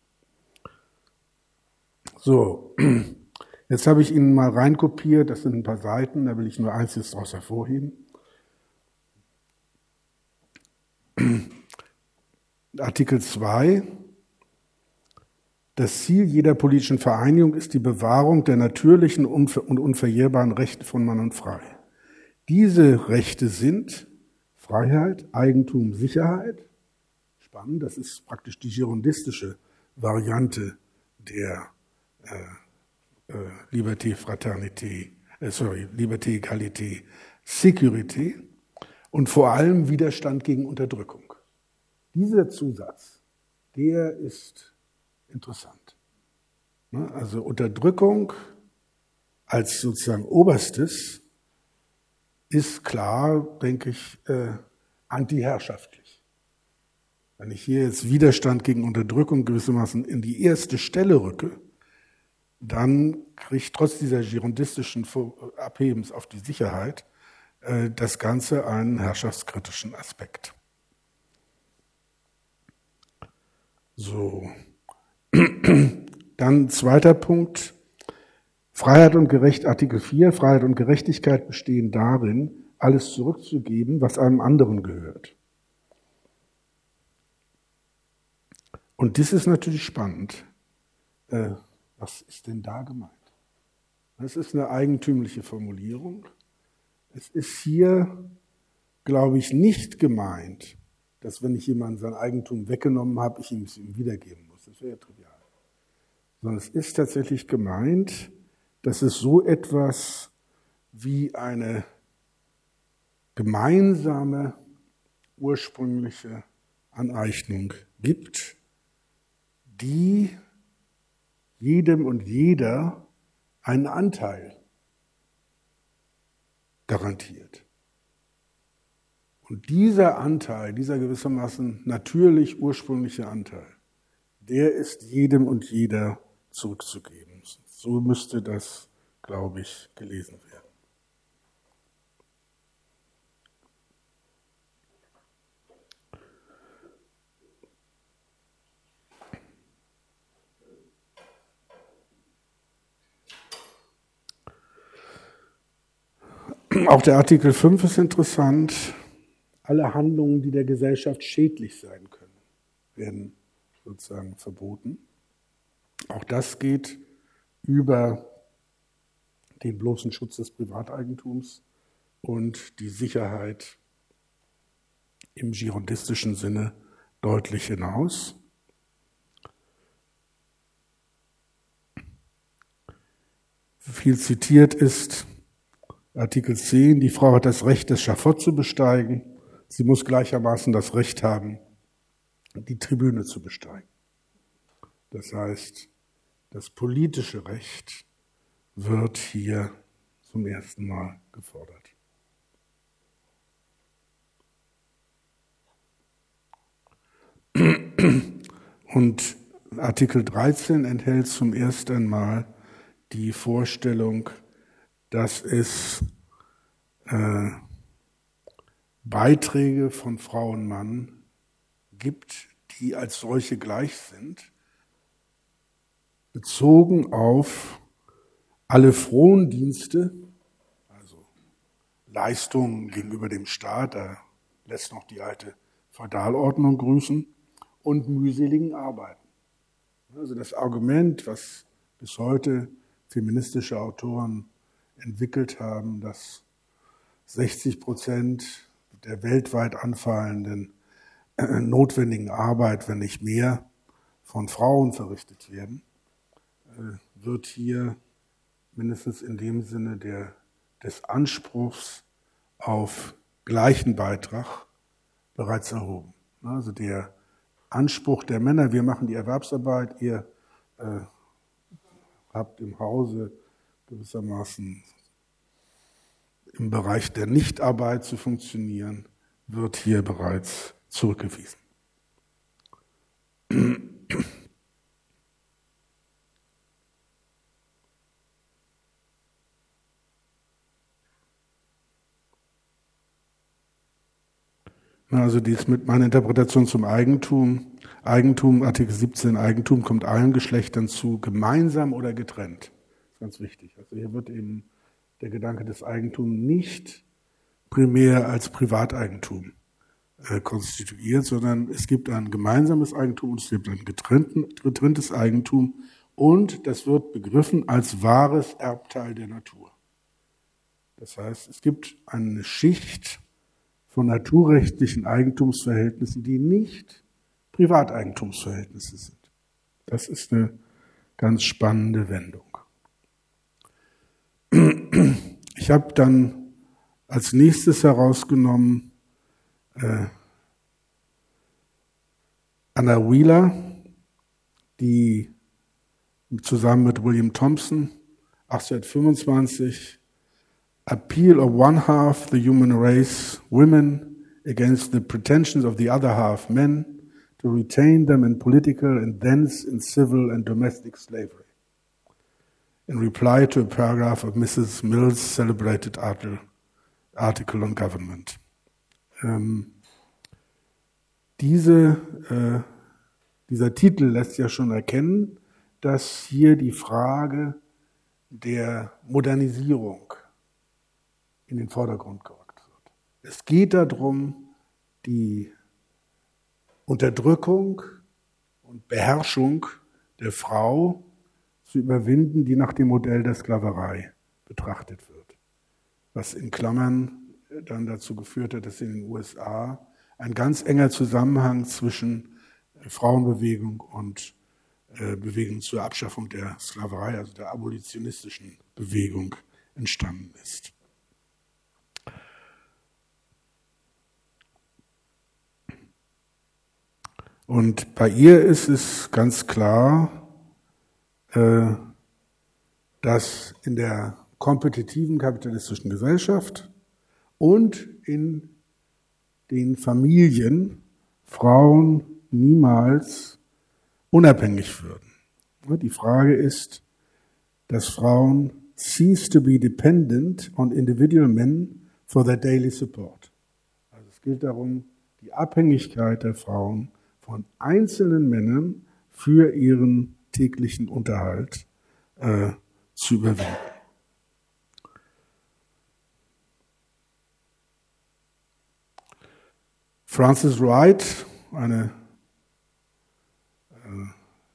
Speaker 1: So, jetzt habe ich Ihnen mal reinkopiert, das sind ein paar Seiten, da will ich nur eins jetzt daraus hervorheben. Artikel zwei. Das Ziel jeder politischen Vereinigung ist die Bewahrung der natürlichen und unverjährbaren Rechte von Mann und Frau. Diese Rechte sind Freiheit, Eigentum, Sicherheit. Spannend, das ist praktisch die girondistische Variante der äh, äh, Liberté, Fraternité, äh, sorry, Liberté, Egalité, Sécurité und vor allem Widerstand gegen Unterdrückung. Dieser Zusatz, der ist interessant. Also Unterdrückung als sozusagen Oberstes ist klar, denke ich, äh, antiherrschaftlich. Wenn ich hier jetzt Widerstand gegen Unterdrückung gewissermaßen in die erste Stelle rücke, dann kriegt trotz dieser girondistischen Abhebens auf die Sicherheit äh, das Ganze einen herrschaftskritischen Aspekt. So. Dann zweiter Punkt, Freiheit und Gerecht, Artikel vier, Freiheit und Gerechtigkeit bestehen darin, alles zurückzugeben, was einem anderen gehört. Und das ist natürlich spannend. Äh, was ist denn da gemeint? Das ist eine eigentümliche Formulierung. Es ist hier, glaube ich, nicht gemeint, dass wenn ich jemandem sein Eigentum weggenommen habe, ich ihm es ihm wiedergeben muss. Das wäre ja trivial. Sondern es ist tatsächlich gemeint, dass es so etwas wie eine gemeinsame ursprüngliche Aneignung gibt, die jedem und jeder einen Anteil garantiert. Und dieser Anteil, dieser gewissermaßen natürlich ursprüngliche Anteil, der ist jedem und jeder zurückzugeben. So müsste das, glaube ich, gelesen werden. Auch der Artikel fünf ist interessant. Alle Handlungen, die der Gesellschaft schädlich sein können, werden sozusagen verboten. Auch das geht über den bloßen Schutz des Privateigentums und die Sicherheit im girondistischen Sinne deutlich hinaus. Viel zitiert ist Artikel zehn, die Frau hat das Recht, das Schafott zu besteigen. Sie muss gleichermaßen das Recht haben, die Tribüne zu besteigen. Das heißt, das politische Recht wird hier zum ersten Mal gefordert. Und Artikel dreizehn enthält zum ersten Mal die Vorstellung, dass es äh, Beiträge von Frau und Mann gibt, die als solche gleich sind, bezogen auf alle Frondienste, also Leistungen gegenüber dem Staat, da lässt noch die alte Feudalordnung grüßen, und mühseligen Arbeiten. Also das Argument, was bis heute feministische Autoren entwickelt haben, dass sechzig Prozent der weltweit anfallenden äh, notwendigen Arbeit, wenn nicht mehr, von Frauen verrichtet werden, äh, wird hier mindestens in dem Sinne der, des Anspruchs auf gleichen Beitrag bereits erhoben. Also der Anspruch der Männer, wir machen die Erwerbsarbeit, ihr äh, habt im Hause gewissermaßen im Bereich der Nichtarbeit zu funktionieren, wird hier bereits zurückgewiesen. Also dies mit meiner Interpretation zum Eigentum. Eigentum, Artikel siebzehn, Eigentum kommt allen Geschlechtern zu, gemeinsam oder getrennt. Das ist ganz wichtig. Also hier wird eben der Gedanke des Eigentums nicht primär als Privateigentum äh, konstituiert, sondern es gibt ein gemeinsames Eigentum und es gibt ein getrenntes Eigentum und das wird begriffen als wahres Erbteil der Natur. Das heißt, es gibt eine Schicht von naturrechtlichen Eigentumsverhältnissen, die nicht Privateigentumsverhältnisse sind. Das ist eine ganz spannende Wendung. Ich habe dann als nächstes herausgenommen äh, Anna Wheeler, die zusammen mit William Thompson achtzehnhundertfünfundzwanzig Appeal of one half the human race, women, against the pretensions of the other half, men, to retain them in political and thence in civil and domestic slavery. In reply to a paragraph of Missus Mill's celebrated article, article on government. Ähm, diese, äh, dieser Titel lässt ja schon erkennen, dass hier die Frage der Modernisierung in den Vordergrund gerückt wird. Es geht darum, die Unterdrückung und Beherrschung der Frau zu überwinden, die nach dem Modell der Sklaverei betrachtet wird. Was in Klammern dann dazu geführt hat, dass in den U S A ein ganz enger Zusammenhang zwischen Frauenbewegung und äh, Bewegung zur Abschaffung der Sklaverei, also der abolitionistischen Bewegung, entstanden ist. Und bei ihr ist es ganz klar, äh, dass in der kompetitiven kapitalistischen Gesellschaft und in den Familien Frauen niemals unabhängig würden. Die Frage ist, dass Frauen cease to be dependent on individual men for their daily support. Also es geht darum, die Abhängigkeit der Frauen von einzelnen Männern für ihren täglichen Unterhalt äh, zu überwinden. Frances Wright, eine äh,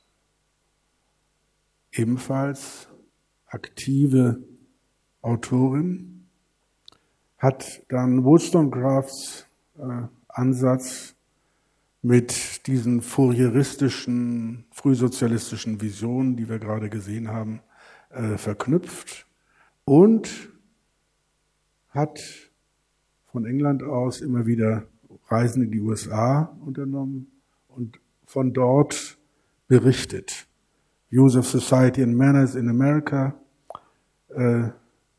Speaker 1: ebenfalls aktive Autorin, hat dann Wollstonecrafts äh, Ansatz mit diesen fourieristischen, frühsozialistischen Visionen, die wir gerade gesehen haben, äh, verknüpft und hat von England aus immer wieder Reisen in die U S A unternommen und von dort berichtet. Views of Society and Manners in America. Äh,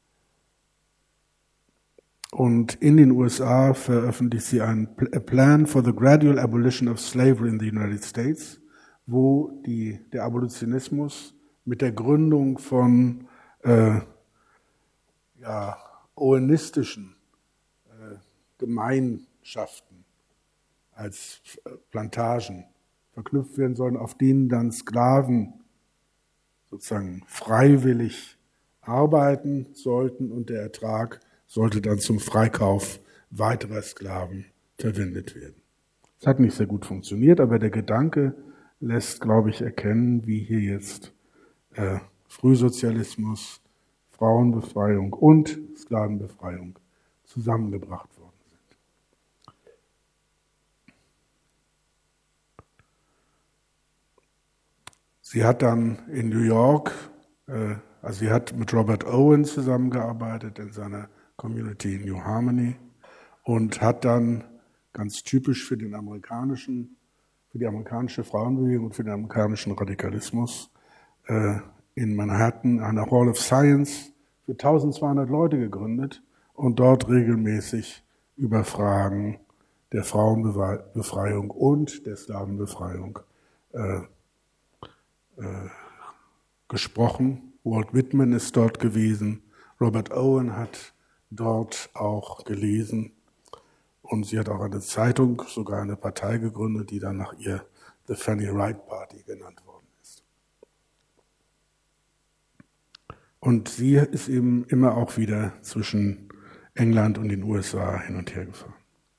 Speaker 1: und in den U S A veröffentlicht sie ein A Plan for the Gradual Abolition of Slavery in the United States, wo die, der Abolitionismus mit der Gründung von äh, ja, owenistischen äh, Gemeinschaften als Plantagen verknüpft werden sollen, auf denen dann Sklaven sozusagen freiwillig arbeiten sollten und der Ertrag sollte dann zum Freikauf weiterer Sklaven verwendet werden. Es hat nicht sehr gut funktioniert, aber der Gedanke lässt, glaube ich, erkennen, wie hier jetzt äh, Frühsozialismus, Frauenbefreiung und Sklavenbefreiung zusammengebracht worden sind. Sie hat dann in New York, äh, also sie hat mit Robert Owen zusammengearbeitet in seiner Community in New Harmony und hat dann ganz typisch für den amerikanischen, für die amerikanische Frauenbewegung und für den amerikanischen Radikalismus äh, in Manhattan eine Hall of Science für eintausendzweihundert Leute gegründet und dort regelmäßig über Fragen der Frauenbefreiung und der Sklavenbefreiung äh, äh, gesprochen. Walt Whitman ist dort gewesen, Robert Owen hat dort auch gelesen und sie hat auch eine Zeitung, sogar eine Partei gegründet, die dann nach ihr The Fanny Wright Party genannt worden ist. Und sie ist eben immer auch wieder zwischen England und den U S A hin und her gefahren.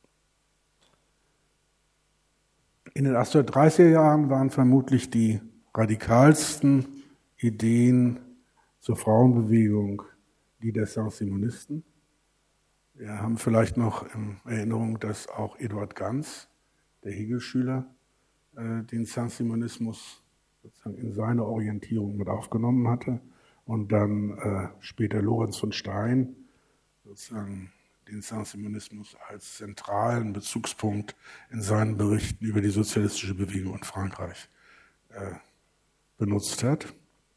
Speaker 1: In den achtzehnhundertdreißiger Jahren waren vermutlich die radikalsten Ideen zur Frauenbewegung die der Saint-Simonisten. Wir haben vielleicht noch in Erinnerung, dass auch Eduard Ganz, der Hegel-Schüler, äh, den Saint-Simonismus sozusagen in seine Orientierung mit aufgenommen hatte und dann äh, später Lorenz von Stein sozusagen den Saint-Simonismus als zentralen Bezugspunkt in seinen Berichten über die sozialistische Bewegung in Frankreich äh, benutzt hat.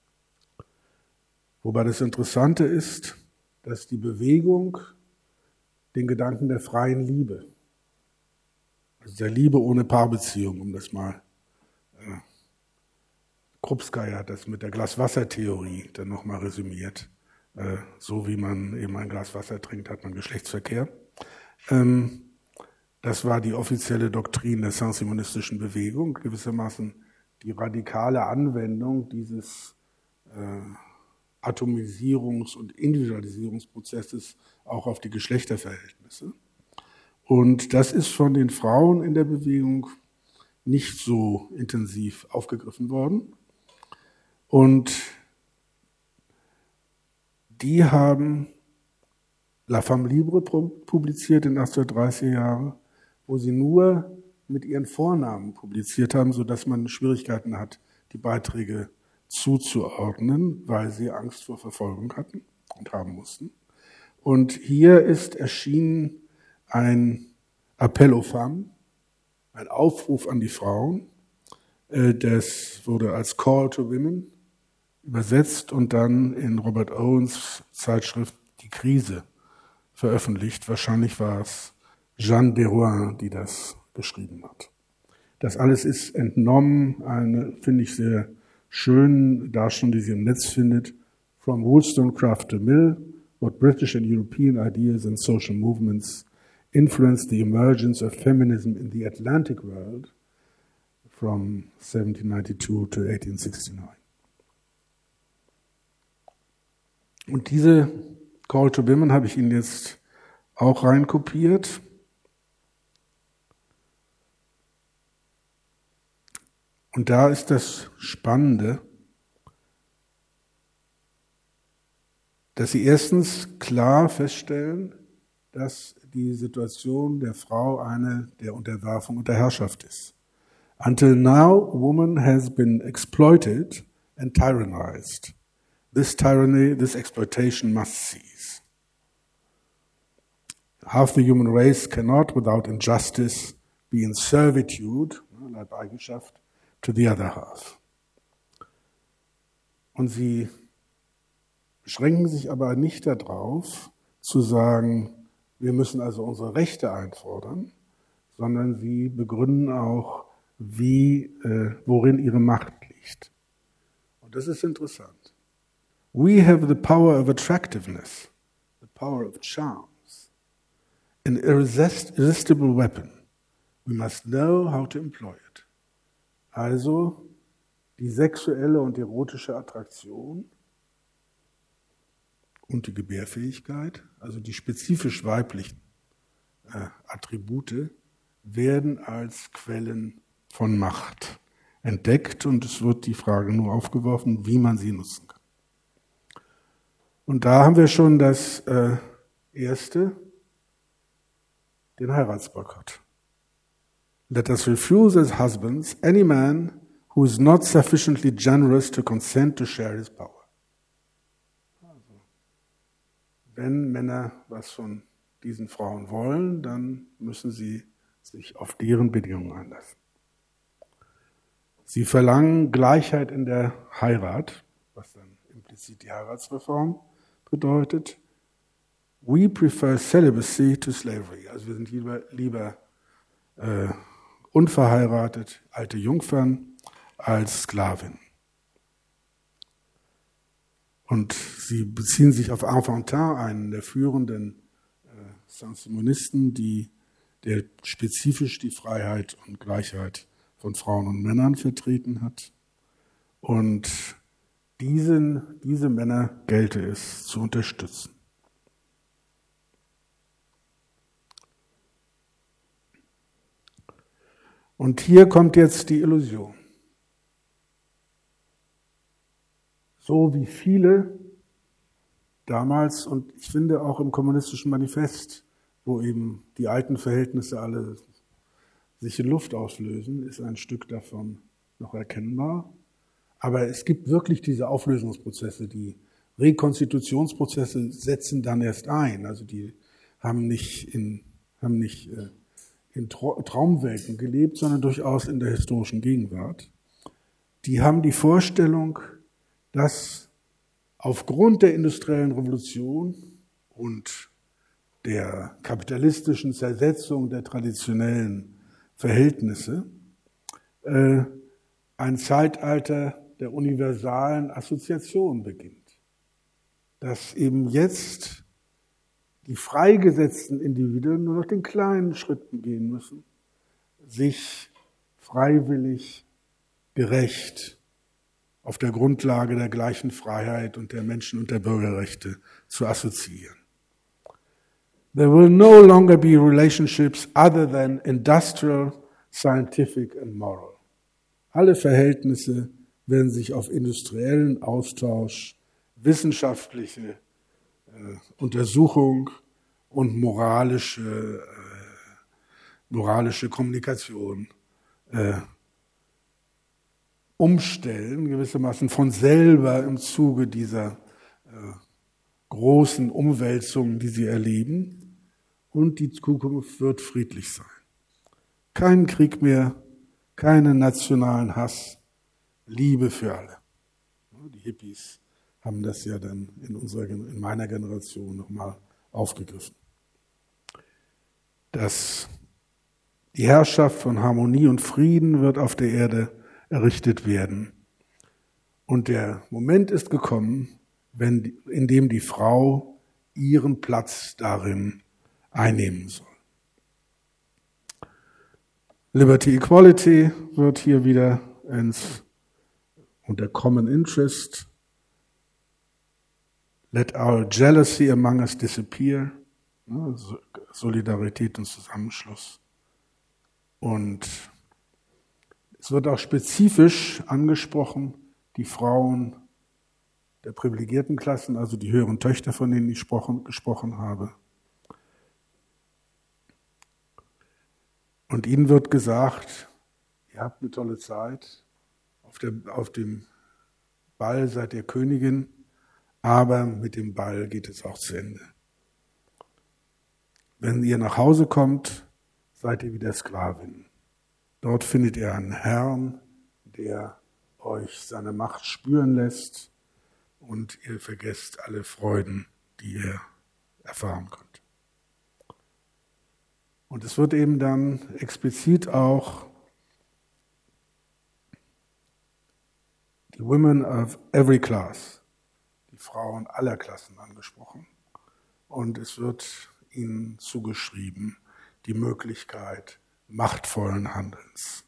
Speaker 1: Wobei das Interessante ist, dass die Bewegung den Gedanken der freien Liebe, also der Liebe ohne Paarbeziehung, um das mal, äh, Krupskaya hat das mit der Glas-Wasser-Theorie dann nochmal resümiert. Äh, so wie man eben ein Glas Wasser trinkt, hat man Geschlechtsverkehr. Ähm, das war die offizielle Doktrin der saint-simonistischen Bewegung, gewissermaßen die radikale Anwendung dieses äh, Atomisierungs- und Individualisierungsprozesses auch auf die Geschlechterverhältnisse. Und das ist von den Frauen in der Bewegung nicht so intensiv aufgegriffen worden. Und die haben La Femme Libre publiziert in den achtzehnhundertdreißiger Jahren, wo sie nur mit ihren Vornamen publiziert haben, sodass man Schwierigkeiten hat, die Beiträge zuzuordnen, weil sie Angst vor Verfolgung hatten und haben mussten. Und hier ist erschienen ein Appel aux Femmes, ein Aufruf an die Frauen. Das wurde als Call to Women übersetzt und dann in Robert Owens Zeitschrift Die Krise veröffentlicht. Wahrscheinlich war es Jeanne Derouin, die das geschrieben hat. Das alles ist entnommen, eine, finde ich, sehr schönen Darstellung, die sie im Netz findet. From Wollstonecraft to Mill, what British and European ideas and social movements influenced the emergence of feminism in the Atlantic world from seventeen ninety-two to eighteen sixty-nine. Und diese Call to Women habe ich Ihnen jetzt auch reinkopiert. Und da ist das Spannende, dass Sie erstens klar feststellen, dass die Situation der Frau eine der Unterwerfung und der Herrschaft ist. Until now, woman has been exploited and tyrannized. This tyranny, this exploitation must cease. Half the human race cannot, without injustice, be in servitude, Leibeigenschaft, to the other half. Und sie beschränken sich aber nicht darauf, zu sagen, wir müssen also unsere Rechte einfordern, sondern sie begründen auch, wie, äh, worin ihre Macht liegt. Und das ist interessant. We have the power of attractiveness, the power of charms, an irresistible weapon. We must know how to employ it. Also die sexuelle und erotische Attraktion und die Gebärfähigkeit, also die spezifisch weiblichen äh, Attribute, werden als Quellen von Macht entdeckt und es wird die Frage nur aufgeworfen, wie man sie nutzen kann. Und da haben wir schon das äh, erste, den Heiratsboykott. Let us refuse as husbands any man who is not sufficiently generous to consent to share his power. Also, wenn Männer was von diesen Frauen wollen, dann müssen sie sich auf deren Bedingungen einlassen. Sie verlangen Gleichheit in der Heirat, was dann implizit die Heiratsreform bedeutet. We prefer celibacy to slavery. Also wir sind lieber, lieber äh, unverheiratet, alte Jungfern, als Sklavin. Und sie beziehen sich auf Enfantin, einen der führenden äh, Saint-Simonisten, die, der spezifisch die Freiheit und Gleichheit von Frauen und Männern vertreten hat. Und diesen, diese Männer gelte es zu unterstützen. Und hier kommt jetzt die Illusion. So wie viele damals, und ich finde auch im Kommunistischen Manifest, wo eben die alten Verhältnisse alle sich in Luft auslösen, ist ein Stück davon noch erkennbar. Aber es gibt wirklich diese Auflösungsprozesse, die Rekonstitutionsprozesse setzen dann erst ein. Also die haben nicht in, haben nicht, äh, in Traumwelten gelebt, sondern durchaus in der historischen Gegenwart. Die haben die Vorstellung, dass aufgrund der industriellen Revolution und der kapitalistischen Zersetzung der traditionellen Verhältnisse äh, ein Zeitalter der universalen Assoziation beginnt. Dass eben jetzt die freigesetzten Individuen nur noch den kleinen Schritten gehen müssen, sich freiwillig, gerecht, auf der Grundlage der gleichen Freiheit und der Menschen- und der Bürgerrechte zu assoziieren. There will no longer be relationships other than industrial, scientific and moral. Alle Verhältnisse werden sich auf industriellen Austausch, wissenschaftliche äh, Untersuchung und moralische, äh, moralische Kommunikation äh, umstellen, gewissermaßen von selber im Zuge dieser äh, großen Umwälzungen, die sie erleben. Und die Zukunft wird friedlich sein. Kein Krieg mehr, keinen nationalen Hass, Liebe für alle. Die Hippies haben das ja dann in, unserer, in meiner Generation nochmal aufgegriffen. Dass die Herrschaft von Harmonie und Frieden wird auf der Erde errichtet werden. Und der Moment ist gekommen, wenn, in dem die Frau ihren Platz darin einnehmen soll. Liberty Equality wird hier wieder ins, unter Common Interest. Let our jealousy among us disappear. Solidarität und Zusammenschluss. Und es wird auch spezifisch angesprochen, die Frauen der privilegierten Klassen, also die höheren Töchter, von denen ich gesprochen, gesprochen habe. Und ihnen wird gesagt, ihr habt eine tolle Zeit, auf, der, auf dem Ball seid ihr Königin, aber mit dem Ball geht es auch zu Ende. Wenn ihr nach Hause kommt, seid ihr wieder Sklavin. Dort findet ihr einen Herrn, der euch seine Macht spüren lässt und ihr vergesst alle Freuden, die ihr erfahren könnt. Und es wird eben dann explizit auch die Women of every class, die Frauen aller Klassen angesprochen. Und es wird ihnen zugeschrieben, die Möglichkeit machtvollen Handelns.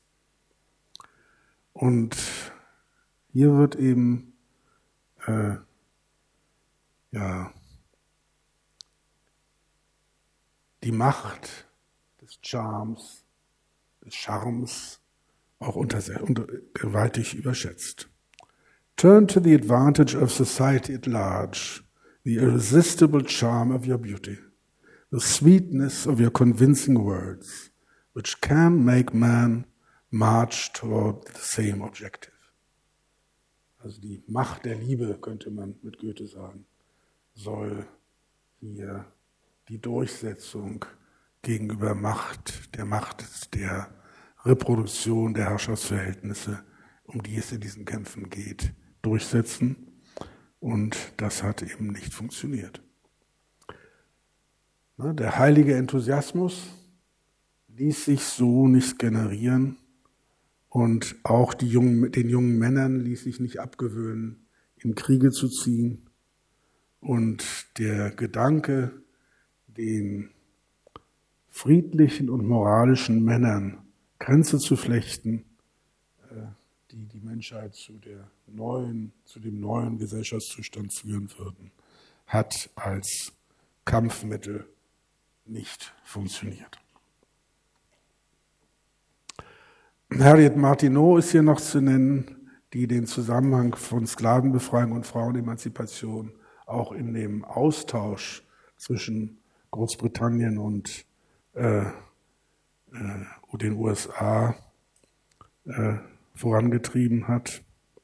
Speaker 1: Und hier wird eben äh, ja, die Macht des Charmes, des Charmes auch unter, unter, gewaltig überschätzt. Turn to the advantage of society at large, the irresistible charm of your beauty, the sweetness of your convincing words, which can make man march toward the same objective. Also die Macht der Liebe, könnte man mit Goethe sagen, soll hier die Durchsetzung gegenüber Macht, der Macht der Reproduktion der Herrschaftsverhältnisse, um die es in diesen Kämpfen geht, durchsetzen. Und das hat eben nicht funktioniert. Der heilige Enthusiasmus ließ sich so nicht generieren und auch die jungen, den jungen Männern ließ sich nicht abgewöhnen, in Kriege zu ziehen. Und der Gedanke, den friedlichen und moralischen Männern Grenze zu flechten, die die Menschheit zu der neuen, zu dem neuen Gesellschaftszustand führen würden, hat als Kampfmittel nicht funktioniert. Harriet Martineau ist hier noch zu nennen, die den Zusammenhang von Sklavenbefreiung und Frauenemanzipation auch in dem Austausch zwischen Großbritannien und äh, äh, den U S A äh, vorangetrieben hat.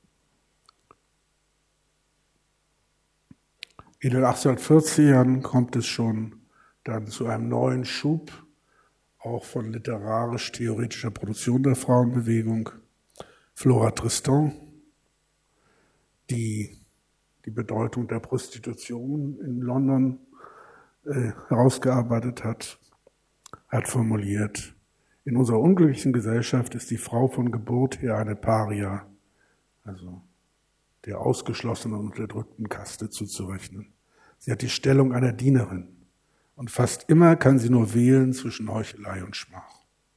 Speaker 1: In den achtzehnhundertvierzigern kommt es schon dann zu einem neuen Schub, auch von literarisch-theoretischer Produktion der Frauenbewegung. Flora Tristan, die die Bedeutung der Prostitution in London äh, herausgearbeitet hat, hat formuliert: In unserer unglücklichen Gesellschaft ist die Frau von Geburt her eine Paria, also der ausgeschlossenen und unterdrückten Kaste zuzurechnen. Sie hat die Stellung einer Dienerin und fast immer kann sie nur wählen zwischen Heuchelei und Schmach.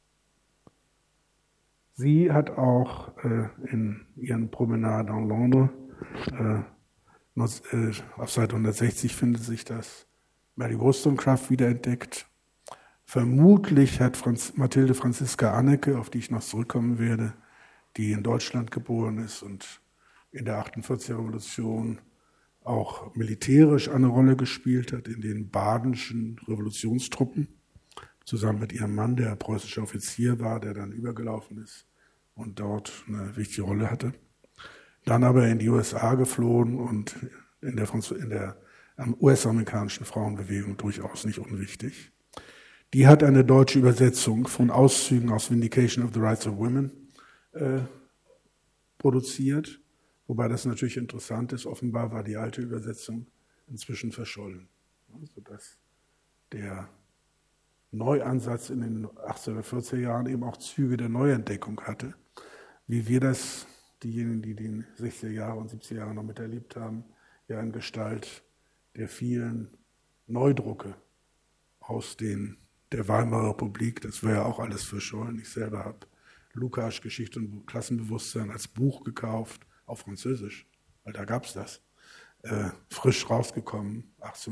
Speaker 1: Sie hat auch äh, in ihren Promenade en Londres, äh, äh, auf Seite hundertsechzig findet sich das, Mary Wollstonecraft wiederentdeckt. Vermutlich hat Franz, Mathilde Franziska Anneke, auf die ich noch zurückkommen werde, die in Deutschland geboren ist und in der achtundvierziger Revolution auch militärisch eine Rolle gespielt hat in den badenschen Revolutionstruppen, zusammen mit ihrem Mann, der preußischer Offizier war, der dann übergelaufen ist und dort eine wichtige Rolle hatte. Dann aber in die U S A geflohen und in der, in der U S-amerikanischen Frauenbewegung durchaus nicht unwichtig. Die hat eine deutsche Übersetzung von Auszügen aus Vindication of the Rights of Women äh, produziert, wobei das natürlich interessant ist. Offenbar war die alte Übersetzung inzwischen verschollen, sodass der Neuansatz in den achtzehnhundertvierziger Jahren eben auch Züge der Neuentdeckung hatte, wie wir das, diejenigen, die die sechziger Jahre und siebziger Jahre noch miterlebt haben, ja in Gestalt der vielen Neudrucke aus den der Weimarer Republik, das war ja auch alles verschollen. Ich selber habe Lukács Geschichte und Klassenbewusstsein als Buch gekauft, auf Französisch, weil da gab es das. Äh, frisch rausgekommen,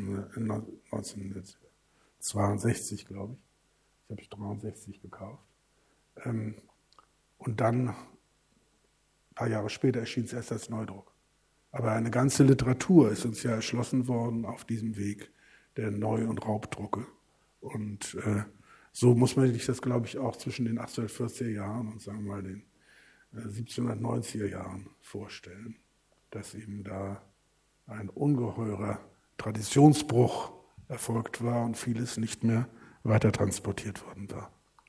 Speaker 1: neunzehnhundertzweiundsechzig, glaube ich. Ich habe ich dreiundsechzig gekauft. Ähm, und dann, ein paar Jahre später, erschien es erst als Neudruck. Aber eine ganze Literatur ist uns ja erschlossen worden auf diesem Weg der Neu- und Raubdrucke. Und äh, so muss man sich das, glaube ich, auch zwischen den achtzehnhundertvierziger Jahren und sagen wir mal den äh, siebzehnhundertneunziger Jahren vorstellen, dass eben da ein ungeheurer Traditionsbruch erfolgt war und vieles nicht mehr weiter transportiert worden war.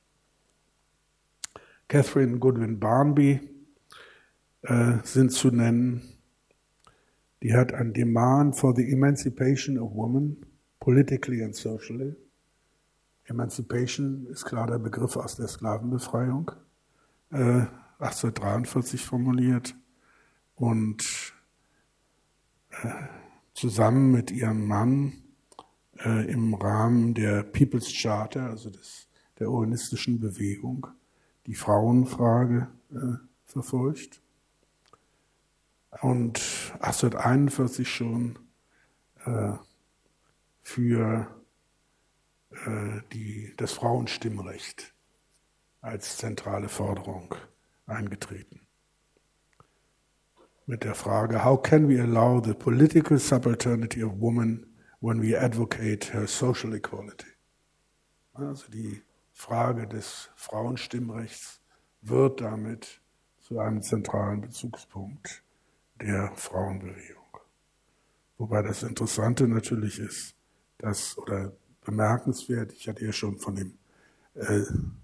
Speaker 1: Catherine Goodwin Barnby äh, sind zu nennen. Die hat ein Demand for the Emancipation of Women, politically and socially. Emancipation ist klar der Begriff aus der Sklavenbefreiung, äh, achtzehnhundertdreiundvierzig formuliert und äh, zusammen mit ihrem Mann äh, im Rahmen der People's Charter, also des, der owenistischen Bewegung, die Frauenfrage äh, verfolgt. Und achtzehnhunderteinundvierzig schon äh, für äh, die, das Frauenstimmrecht als zentrale Forderung eingetreten. Mit der Frage, how can we allow the political subalternity of women when we advocate her social equality? Also die Frage des Frauenstimmrechts wird damit zu einem zentralen Bezugspunkt der Frauenbewegung. Wobei das Interessante natürlich ist, dass, oder bemerkenswert, ich hatte ja schon von dem äh,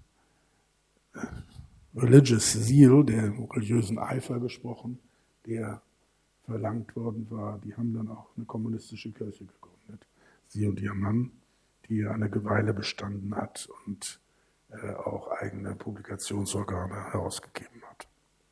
Speaker 1: Religious Zeal, der religiösen Eifer gesprochen, der verlangt worden war. Die haben dann auch eine kommunistische Kirche gegründet, sie und ihr Mann, die eine Weile bestanden hat und äh, auch eigene Publikationsorgane herausgegeben hat.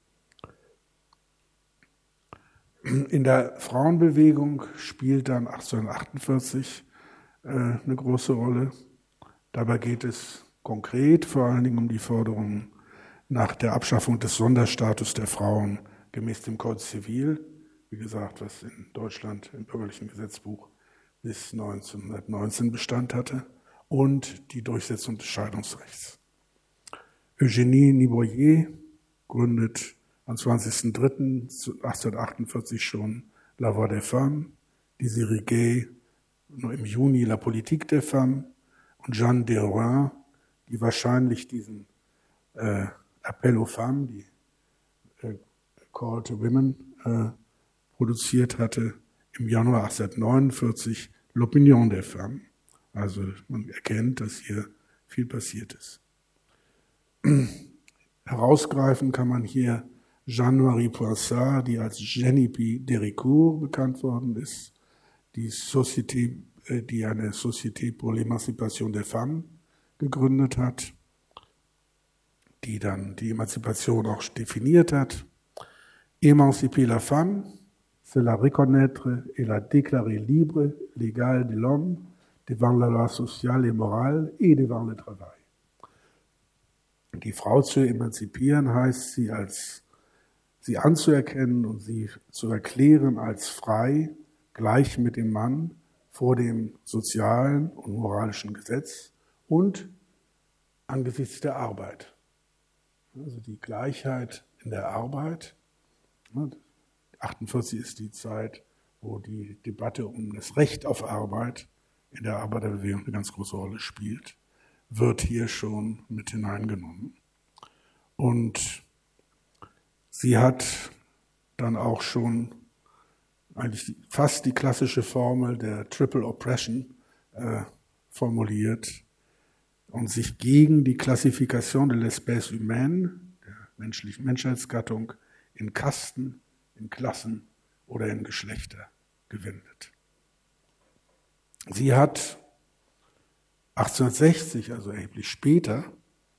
Speaker 1: In der Frauenbewegung spielt dann achtzehnhundertachtundvierzig äh, eine große Rolle. Dabei geht es konkret vor allen Dingen um die Forderungen nach der Abschaffung des Sonderstatus der Frauen gemäß dem Code Civil, wie gesagt, was in Deutschland im bürgerlichen Gesetzbuch bis neunzehnhundertneunzehn Bestand hatte, und die Durchsetzung des Scheidungsrechts. Eugénie Niboyer gründet am zwanzigsten dritten achtzehnhundertachtundvierzig schon La Voix des Femmes, Désirée Gay im Juni La Politique des Femmes und Jeanne Drouin, die wahrscheinlich diesen äh, Appel aux Femmes, die äh, Call to Women, äh, produziert hatte, im Januar achtzehnhundertneunundvierzig L'Opinion des Femmes. Also man erkennt, dass hier viel passiert ist. Herausgreifen kann man hier Jeanne-Marie Poinsart, die als Geneviève Déricourt bekannt worden ist, die, Société, die eine Société pour l'Émancipation des Femmes gegründet hat, die dann die Emanzipation auch definiert hat. Émanciper la femme, c'est la reconnaître et la déclarer libre, l'égale de l'homme, devant la loi sociale et morale et devant le travail. Die Frau zu emanzipieren heißt, sie als sie anzuerkennen und sie zu erklären als frei, gleich mit dem Mann vor dem sozialen und moralischen Gesetz und angesichts der Arbeit. Also die Gleichheit in der Arbeit. achtundvierzig ist die Zeit, wo die Debatte um das Recht auf Arbeit in der Arbeiterbewegung eine ganz große Rolle spielt, wird hier schon mit hineingenommen. Und sie hat dann auch schon eigentlich fast die klassische Formel der Triple Oppression äh, formuliert und sich gegen die Klassifikation de l'espèce humaine, der menschlichen Menschheitsgattung, in Kasten, in Klassen oder in Geschlechter gewendet. Sie hat achtzehnhundertsechzig, also erheblich später,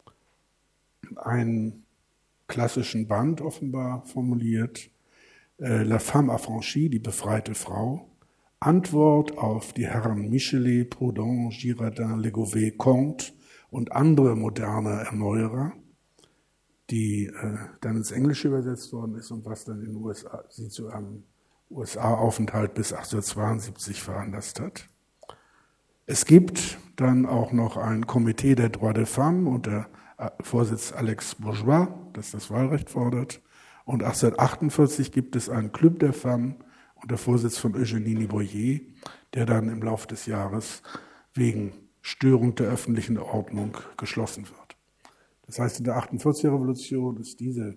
Speaker 1: einen klassischen Band offenbar formuliert, äh, La femme affranchie, die befreite Frau, Antwort auf die Herren Michelet, Proudhon, Girardin, Legouvé, Comte und andere moderne Erneuerer, die äh, dann ins Englische übersetzt worden ist und was dann in den U S A, sie zu einem U S A-Aufenthalt bis achtzehnhundertzweiundsiebzig veranlasst hat. Es gibt dann auch noch ein Komitee der Droits des Femmes unter Vorsitz Alex Bourgeois, das das Wahlrecht fordert. Und achtzehnhundertachtundvierzig gibt es einen Club der Femmes unter Vorsitz von Eugénie Niboyer, der dann im Laufe des Jahres wegen Störung der öffentlichen Ordnung geschlossen wird. Das heißt, in der achtundvierziger Revolution ist diese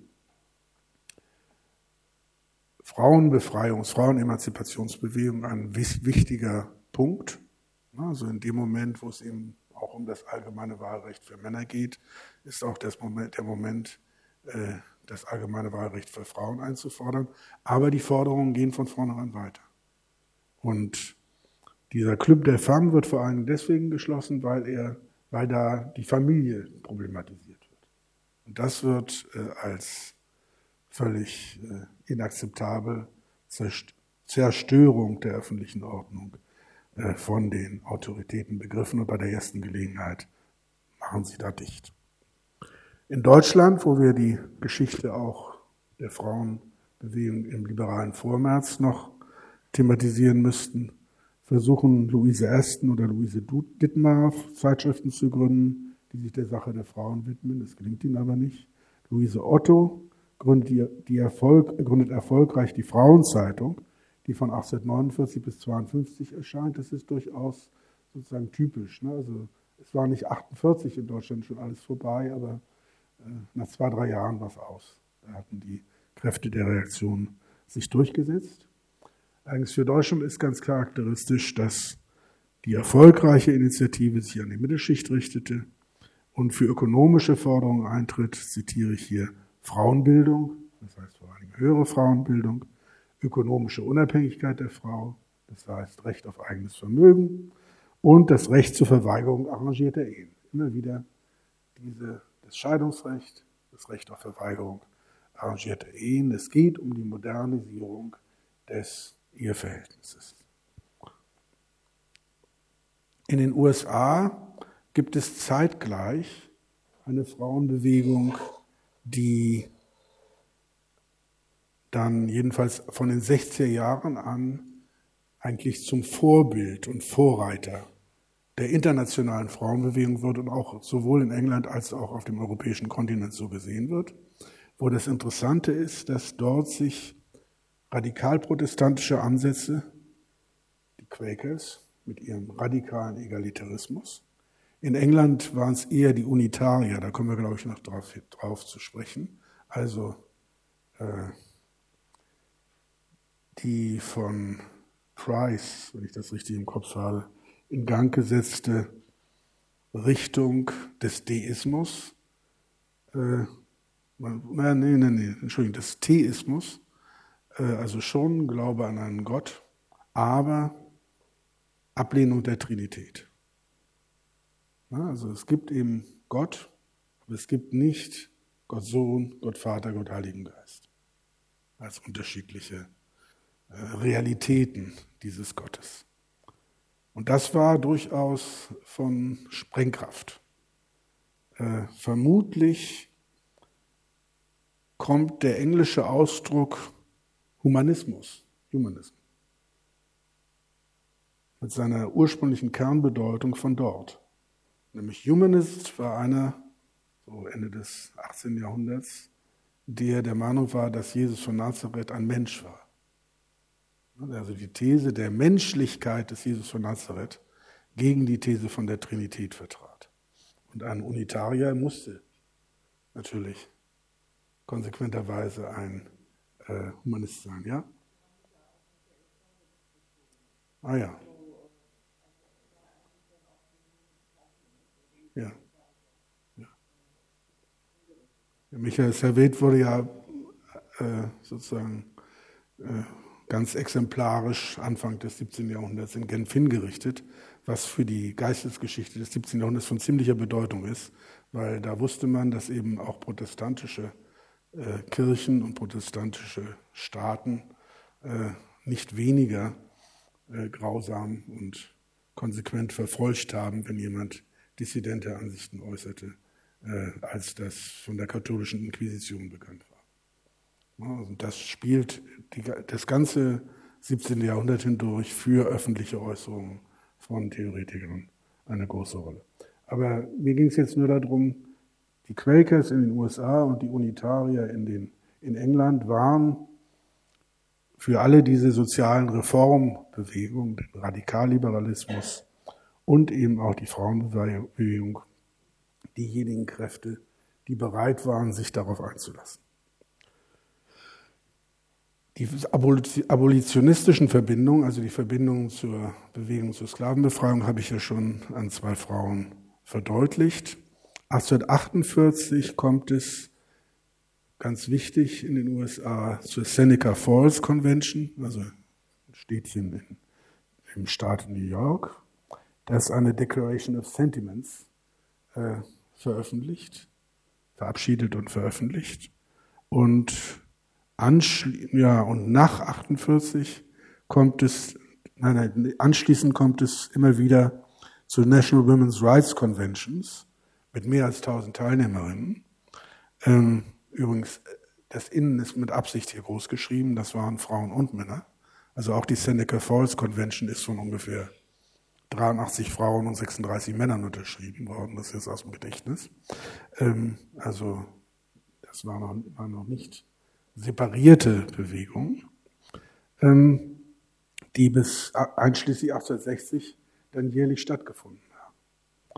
Speaker 1: Frauenbefreiungs-, Frauenemanzipationsbewegung ein wichtiger Punkt. Also in dem Moment, wo es eben auch um das allgemeine Wahlrecht für Männer geht, ist auch das Moment, der Moment, äh, das allgemeine Wahlrecht für Frauen einzufordern. Aber die Forderungen gehen von vornherein weiter. Und dieser Club der Femmes wird vor allem deswegen geschlossen, weil er, weil da die Familie problematisiert wird. Und das wird äh, als völlig äh, inakzeptabel Zerstörung der öffentlichen Ordnung äh, von den Autoritäten begriffen, und bei der ersten Gelegenheit machen sie da dicht. In Deutschland, wo wir die Geschichte auch der Frauenbewegung im liberalen Vormärz noch thematisieren müssten, versuchen Louise Aston oder Louise Ditmar Zeitschriften zu gründen, die sich der Sache der Frauen widmen. Das gelingt ihnen aber nicht. Luise Otto gründet, die, die Erfolg, gründet erfolgreich die Frauenzeitung, die von achtzehnhundertneunundvierzig bis zweiundfünfzig erscheint. Das ist durchaus sozusagen typisch. Ne? Also es war nicht achtundvierzig in Deutschland schon alles vorbei, aber äh, nach zwei, drei Jahren war es aus. Da hatten die Kräfte der Reaktion sich durchgesetzt. Allerdings für Deutschland ist ganz charakteristisch, dass die erfolgreiche Initiative sich an die Mittelschicht richtete und für ökonomische Forderungen eintritt, zitiere ich hier, Frauenbildung, das heißt vor allem höhere Frauenbildung, ökonomische Unabhängigkeit der Frau, das heißt Recht auf eigenes Vermögen und das Recht zur Verweigerung arrangierter Ehen. Immer wieder diese, das Scheidungsrecht, das Recht auf Verweigerung arrangierter Ehen. Es geht um die Modernisierung des Eheverhältnisses. In den U S A gibt es zeitgleich eine Frauenbewegung, die dann jedenfalls von den sechziger Jahren an eigentlich zum Vorbild und Vorreiter der internationalen Frauenbewegung wird und auch sowohl in England als auch auf dem europäischen Kontinent so gesehen wird. Wo das Interessante ist, dass dort sich radikal-protestantische Ansätze, die Quakers mit ihrem radikalen Egalitarismus, in England waren es eher die Unitarier, da kommen wir, glaube ich, noch drauf, drauf zu sprechen, also äh, die von Price, wenn ich das richtig im Kopf habe, in Gang gesetzte Richtung des Deismus, äh, nein, nee, nee, nee, Entschuldigung, des Theismus, äh, also schon Glaube an einen Gott, aber Ablehnung der Trinität. Ja, also es gibt eben Gott, aber es gibt nicht Gott Sohn, Gott Vater, Gott Heiligen Geist als unterschiedliche äh, Realitäten dieses Gottes. Und das war durchaus von Sprengkraft. Äh, vermutlich kommt der englische Ausdruck Humanismus, Humanism, mit seiner ursprünglichen Kernbedeutung von dort. Nämlich Humanist war einer, so Ende des achtzehnten Jahrhunderts, der der Meinung war, dass Jesus von Nazareth ein Mensch war. Also die These der Menschlichkeit des Jesus von Nazareth gegen die These von der Trinität vertrat. Und ein Unitarier musste natürlich konsequenterweise ein äh, Humanist sein, ja? Ah ja. Ja. ja. Michael Servet wurde ja äh, sozusagen äh, ganz exemplarisch Anfang des siebzehnten Jahrhunderts in Genf hingerichtet, was für die Geistesgeschichte des siebzehnten Jahrhunderts von ziemlicher Bedeutung ist, weil da wusste man, dass eben auch protestantische äh, Kirchen und protestantische Staaten äh, nicht weniger äh, grausam und konsequent verfolgt haben, wenn jemand dissidente Ansichten äußerte, äh, als das von der katholischen Inquisition bekannt war. Ja, also das spielt die, das ganze siebzehnten Jahrhundert hindurch für öffentliche Äußerungen von Theoretikern eine große Rolle. Aber mir ging es jetzt nur darum, die Quakers in den U S A und die Unitarier in, den, in England waren für alle diese sozialen Reformbewegungen, den Radikalliberalismus und eben auch die Frauenbewegung, diejenigen Kräfte, die bereit waren, sich darauf einzulassen. Die abolitionistischen Verbindungen, also die Verbindungen zur Bewegung zur Sklavenbefreiung, habe ich ja schon an zwei Frauen verdeutlicht. achtzehnhundertachtundvierzig kommt es, ganz wichtig in den U S A, zur Seneca Falls Convention, also ein Städtchen in, im Staat New York, das eine Declaration of Sentiments äh, veröffentlicht, verabschiedet und veröffentlicht. Und Anschli- ja, und nach achtundvierzig kommt es, nein, nein, anschließend kommt es immer wieder zu National Women's Rights Conventions mit mehr als tausend Teilnehmerinnen. Ähm, übrigens, das Innen ist mit Absicht hier groß geschrieben, das waren Frauen und Männer, Also auch die Seneca Falls Convention ist von ungefähr dreiundachtzig Frauen und sechsunddreißig Männern unterschrieben worden. Das ist jetzt aus dem Gedächtnis. Ähm, also das war noch, war noch nicht separierte Bewegung, ähm, die bis einschließlich achtzehnhundertsechzig dann jährlich stattgefunden haben.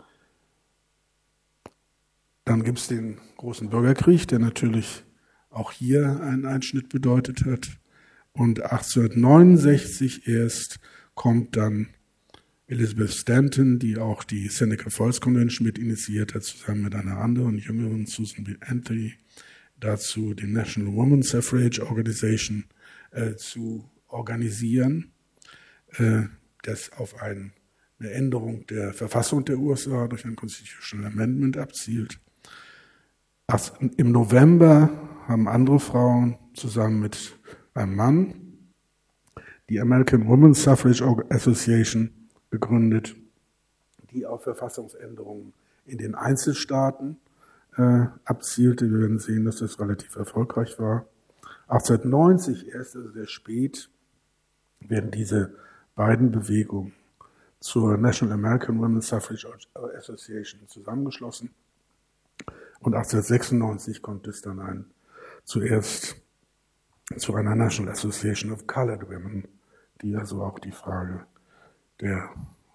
Speaker 1: Dann gibt es den großen Bürgerkrieg, der natürlich auch hier einen Einschnitt bedeutet hat. Und achtzehnhundertneunundsechzig erst kommt dann Elizabeth Stanton, die auch die Seneca Falls Convention mit initiiert hat, zusammen mit einer anderen jüngeren Susan B. Anthony, dazu die National Women's Suffrage Organization äh, zu organisieren, äh, das auf ein, eine Änderung der Verfassung der U S A durch ein Constitutional Amendment abzielt. Im November haben andere Frauen zusammen mit einem Mann die American Women's Suffrage Association gegründet, die auf Verfassungsänderungen in den Einzelstaaten äh, abzielte. Wir werden sehen, dass das relativ erfolgreich war. achtzehnhundertneunzig erst, also sehr spät, werden diese beiden Bewegungen zur National American Women's Suffrage Association zusammengeschlossen. Und achtzehnhundertsechsundneunzig kommt es dann ein, zuerst zu einer National Association of Colored Women, die also auch die Frage der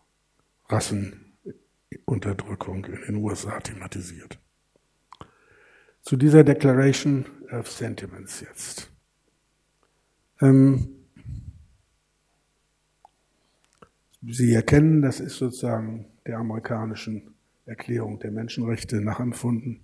Speaker 1: Rassenunterdrückung in den U S A thematisiert. Zu dieser Declaration of Sentiments jetzt. Ähm, Sie erkennen, das ist sozusagen der amerikanischen Erklärung der Menschenrechte nachempfunden.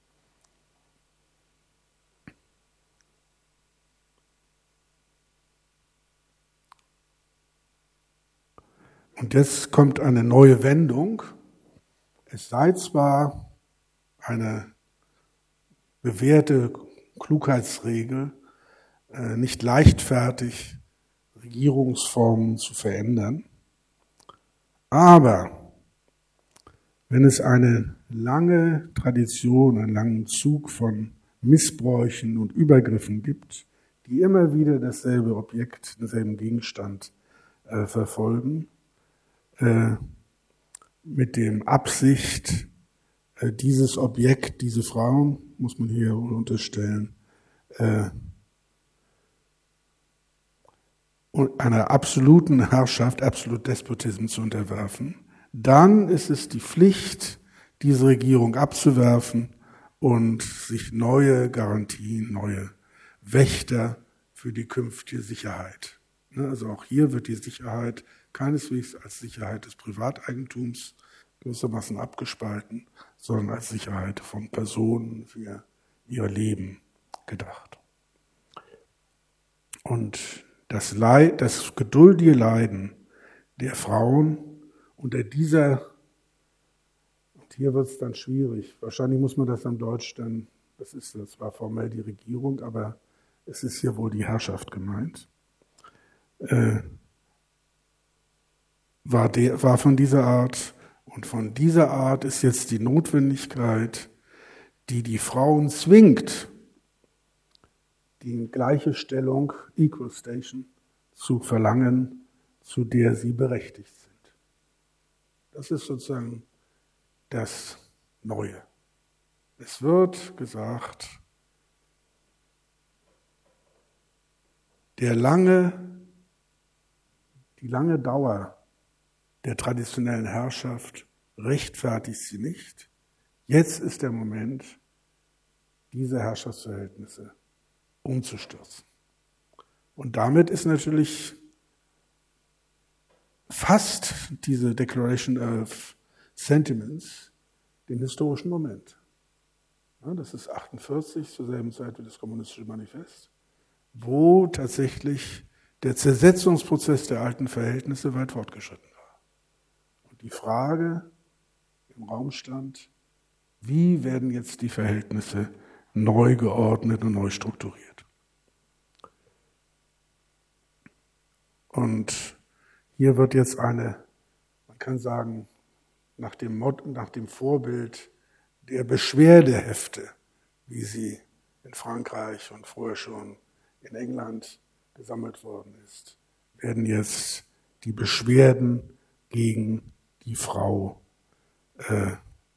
Speaker 1: Und jetzt kommt eine neue Wendung. Es sei zwar eine bewährte Klugheitsregel, nicht leichtfertig Regierungsformen zu verändern, aber wenn es eine lange Tradition, einen langen Zug von Missbräuchen und Übergriffen gibt, die immer wieder dasselbe Objekt, denselben Gegenstand äh, verfolgen, äh, mit dem Absicht, äh, dieses Objekt, diese Frauen, muss man hier unterstellen, äh, einer absoluten Herrschaft, absolut Despotism zu unterwerfen, dann ist es die Pflicht, diese Regierung abzuwerfen und sich neue Garantien, neue Wächter für die künftige Sicherheit. Also auch hier wird die Sicherheit keineswegs als Sicherheit des Privateigentums gewissermaßen abgespalten, sondern als Sicherheit von Personen für ihr Leben gedacht. Und das Leid, das geduldige Leiden der Frauen unter dieser, und hier wird es dann schwierig, wahrscheinlich muss man das am Deutsch dann, das ist zwar formell die Regierung, aber es ist hier wohl die Herrschaft gemeint, äh, war, der, war von dieser Art. Und von dieser Art ist jetzt die Notwendigkeit, die die Frauen zwingt, die gleiche Stellung, Equal Station, zu verlangen, zu der sie berechtigt sind. Das ist sozusagen das Neue. Es wird gesagt, der lange, die lange Dauer der traditionellen Herrschaft rechtfertigt sie nicht. Jetzt ist der Moment, diese Herrschaftsverhältnisse umzustürzen. Und damit ist natürlich fast diese Declaration of Sentiments den historischen Moment. Ja, das ist achtundvierzig, zur selben Zeit wie das Kommunistische Manifest, wo tatsächlich der Zersetzungsprozess der alten Verhältnisse weit fortgeschritten war. Und die Frage im Raum stand, wie werden jetzt die Verhältnisse neu geordnet und neu strukturiert? Und hier wird jetzt eine, man kann sagen, nach dem, Mod, nach dem Vorbild der Beschwerdehefte, wie sie in Frankreich und vorher schon in England gesammelt worden ist, werden jetzt die Beschwerden gegen die Frau äh,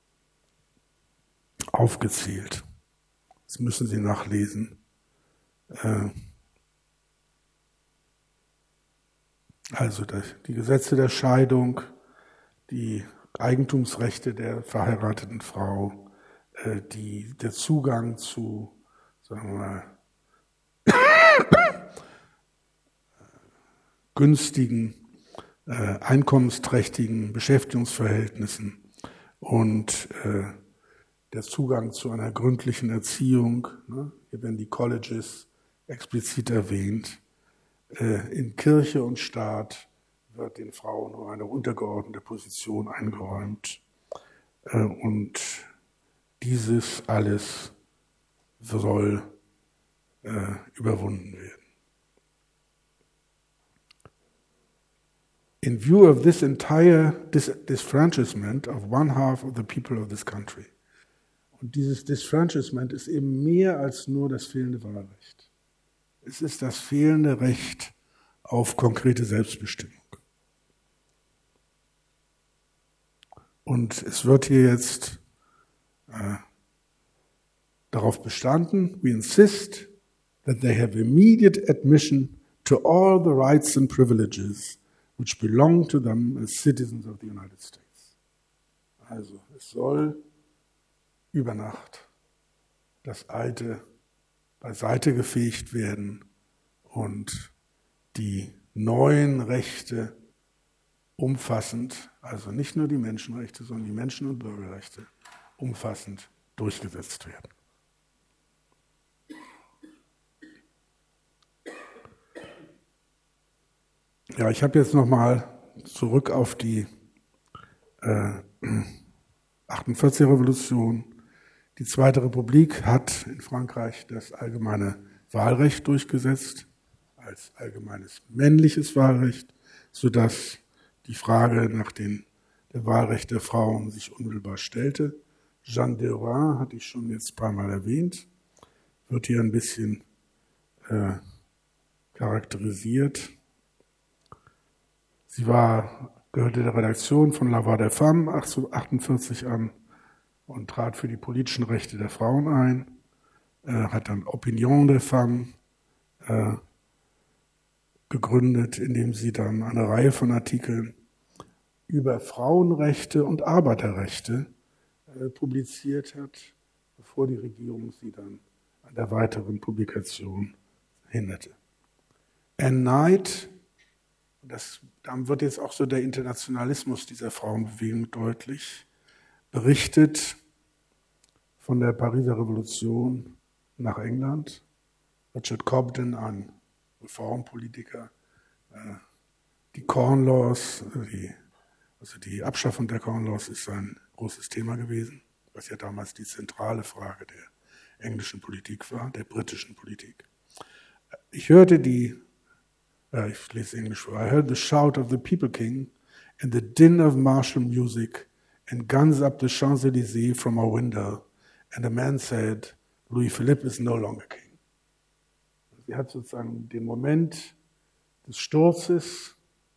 Speaker 1: aufgezählt. Das müssen Sie nachlesen. Äh, also die Gesetze der Scheidung, die Eigentumsrechte der verheirateten Frau, äh, die, der Zugang zu, sagen wir mal, günstigen, äh, einkommensträchtigen Beschäftigungsverhältnissen und äh, der Zugang zu einer gründlichen Erziehung, ne? Hier werden die Colleges explizit erwähnt. Äh, in Kirche und Staat wird den Frauen nur eine untergeordnete Position eingeräumt. Äh, und dieses alles soll äh, überwunden werden. In view of this entire dis- disfranchisement of one half of the people of this country. Und dieses Disfranchisement ist eben mehr als nur das fehlende Wahlrecht. Es ist das fehlende Recht auf konkrete Selbstbestimmung. Und es wird hier jetzt äh, darauf bestanden, we insist that they have immediate admission to all the rights and privileges which belong to them as citizens of the United States. Also es soll über Nacht das Alte beiseite gefegt werden und die neuen Rechte umfassend, also nicht nur die Menschenrechte, sondern die Menschen- und Bürgerrechte umfassend durchgesetzt werden. Ja, ich habe jetzt nochmal zurück auf die äh, achtundvierziger Revolution. Die Zweite Republik hat in Frankreich das allgemeine Wahlrecht durchgesetzt, als allgemeines männliches Wahlrecht, sodass die Frage nach dem Wahlrecht der Frauen sich unmittelbar stellte. Jeanne Derain hatte ich schon jetzt ein paar Mal erwähnt, wird hier ein bisschen äh, charakterisiert. Sie war, gehörte der Redaktion von La Voix des Femmes achtzehnhundertachtundvierzig an und trat für die politischen Rechte der Frauen ein, äh, hat dann Opinion des Femmes äh, gegründet, indem sie dann eine Reihe von Artikeln über Frauenrechte und Arbeiterrechte äh, publiziert hat, bevor die Regierung sie dann an der weiteren Publikation hinderte. Anne Knight, das, dann wird jetzt auch so der Internationalismus dieser Frauenbewegung deutlich, berichtet von der Pariser Revolution nach England. Richard Cobden, ein Reformpolitiker, äh, die Corn Laws, die, also die Abschaffung der Corn Laws ist ein großes Thema gewesen, was ja damals die zentrale Frage der englischen Politik war, der britischen Politik. Ich hörte die, äh, ich lese Englisch vor, I heard the shout of the People King and the din of martial music and guns up the Champs-Élysées from our window, and a man said, Louis Philippe is no longer king. Sie hat sozusagen den Moment des Sturzes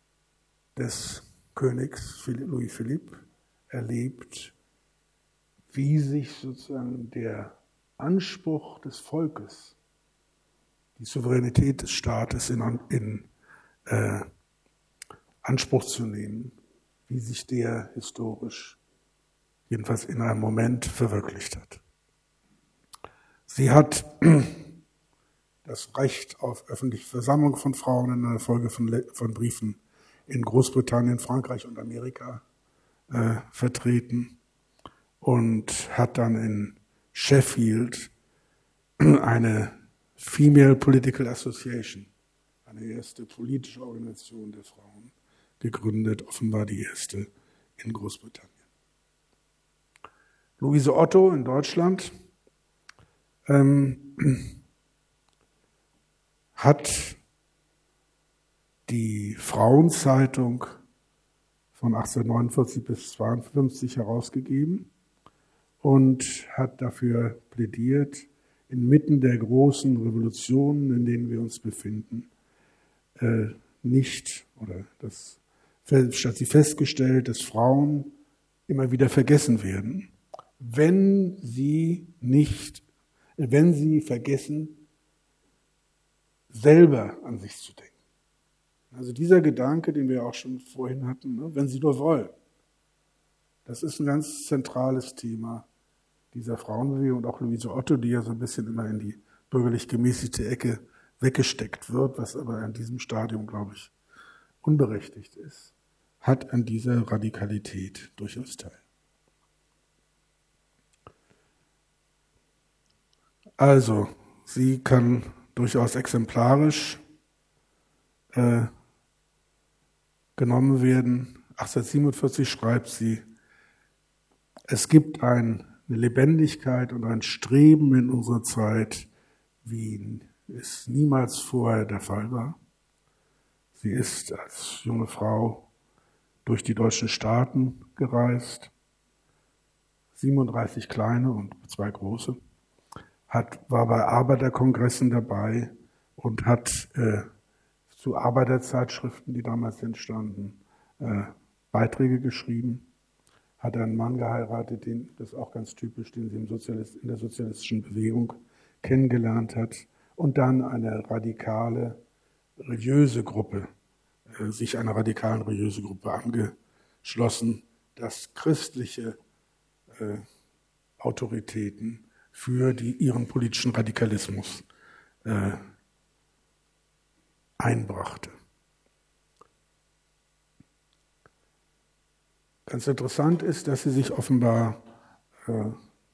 Speaker 1: des Königs Louis Philippe erlebt, wie sich sozusagen der Anspruch des Volkes, die Souveränität des Staates in, in äh, Anspruch zu nehmen, wie sich der historisch, jedenfalls in einem Moment, verwirklicht hat. Sie hat das Recht auf öffentliche Versammlung von Frauen in einer Folge von, von Briefen in Großbritannien, Frankreich und Amerika äh, vertreten und hat dann in Sheffield eine Female Political Association, eine erste politische Organisation der Frauen, gegründet, offenbar die erste in Großbritannien. Luise Otto in Deutschland ähm, hat die Frauenzeitung von achtzehnhundertneunundvierzig bis zweiundfünfzig herausgegeben und hat dafür plädiert, inmitten der großen Revolutionen, in denen wir uns befinden, äh, nicht, oder das hat sie festgestellt, dass Frauen immer wieder vergessen werden, wenn sie nicht, wenn sie vergessen, selber an sich zu denken. Also dieser Gedanke, den wir auch schon vorhin hatten, ne, wenn sie nur wollen, das ist ein ganz zentrales Thema dieser Frauenbewegung und auch Luise Otto, die ja so ein bisschen immer in die bürgerlich gemäßigte Ecke weggesteckt wird, was aber an diesem Stadium, glaube ich, unberechtigt ist, hat an dieser Radikalität durchaus teil. Also, sie kann durchaus exemplarisch äh, genommen werden. achtzehnhundertsiebenundvierzig schreibt sie, es gibt ein, eine Lebendigkeit und ein Streben in unserer Zeit, wie es niemals vorher der Fall war. Sie ist als junge Frau durch die deutschen Staaten gereist, siebenunddreißig kleine und zwei große, hat, war bei Arbeiterkongressen dabei und hat äh, zu Arbeiterzeitschriften, die damals entstanden, äh, Beiträge geschrieben, hat einen Mann geheiratet, den, das ist auch ganz typisch, den sie im Sozialist, in der sozialistischen Bewegung kennengelernt hat, und dann eine radikale religiöse Gruppe, äh, sich einer radikalen religiösen Gruppe angeschlossen, das christliche äh, Autoritäten für die, ihren politischen Radikalismus äh, einbrachte. Ganz interessant ist, dass sie sich offenbar äh,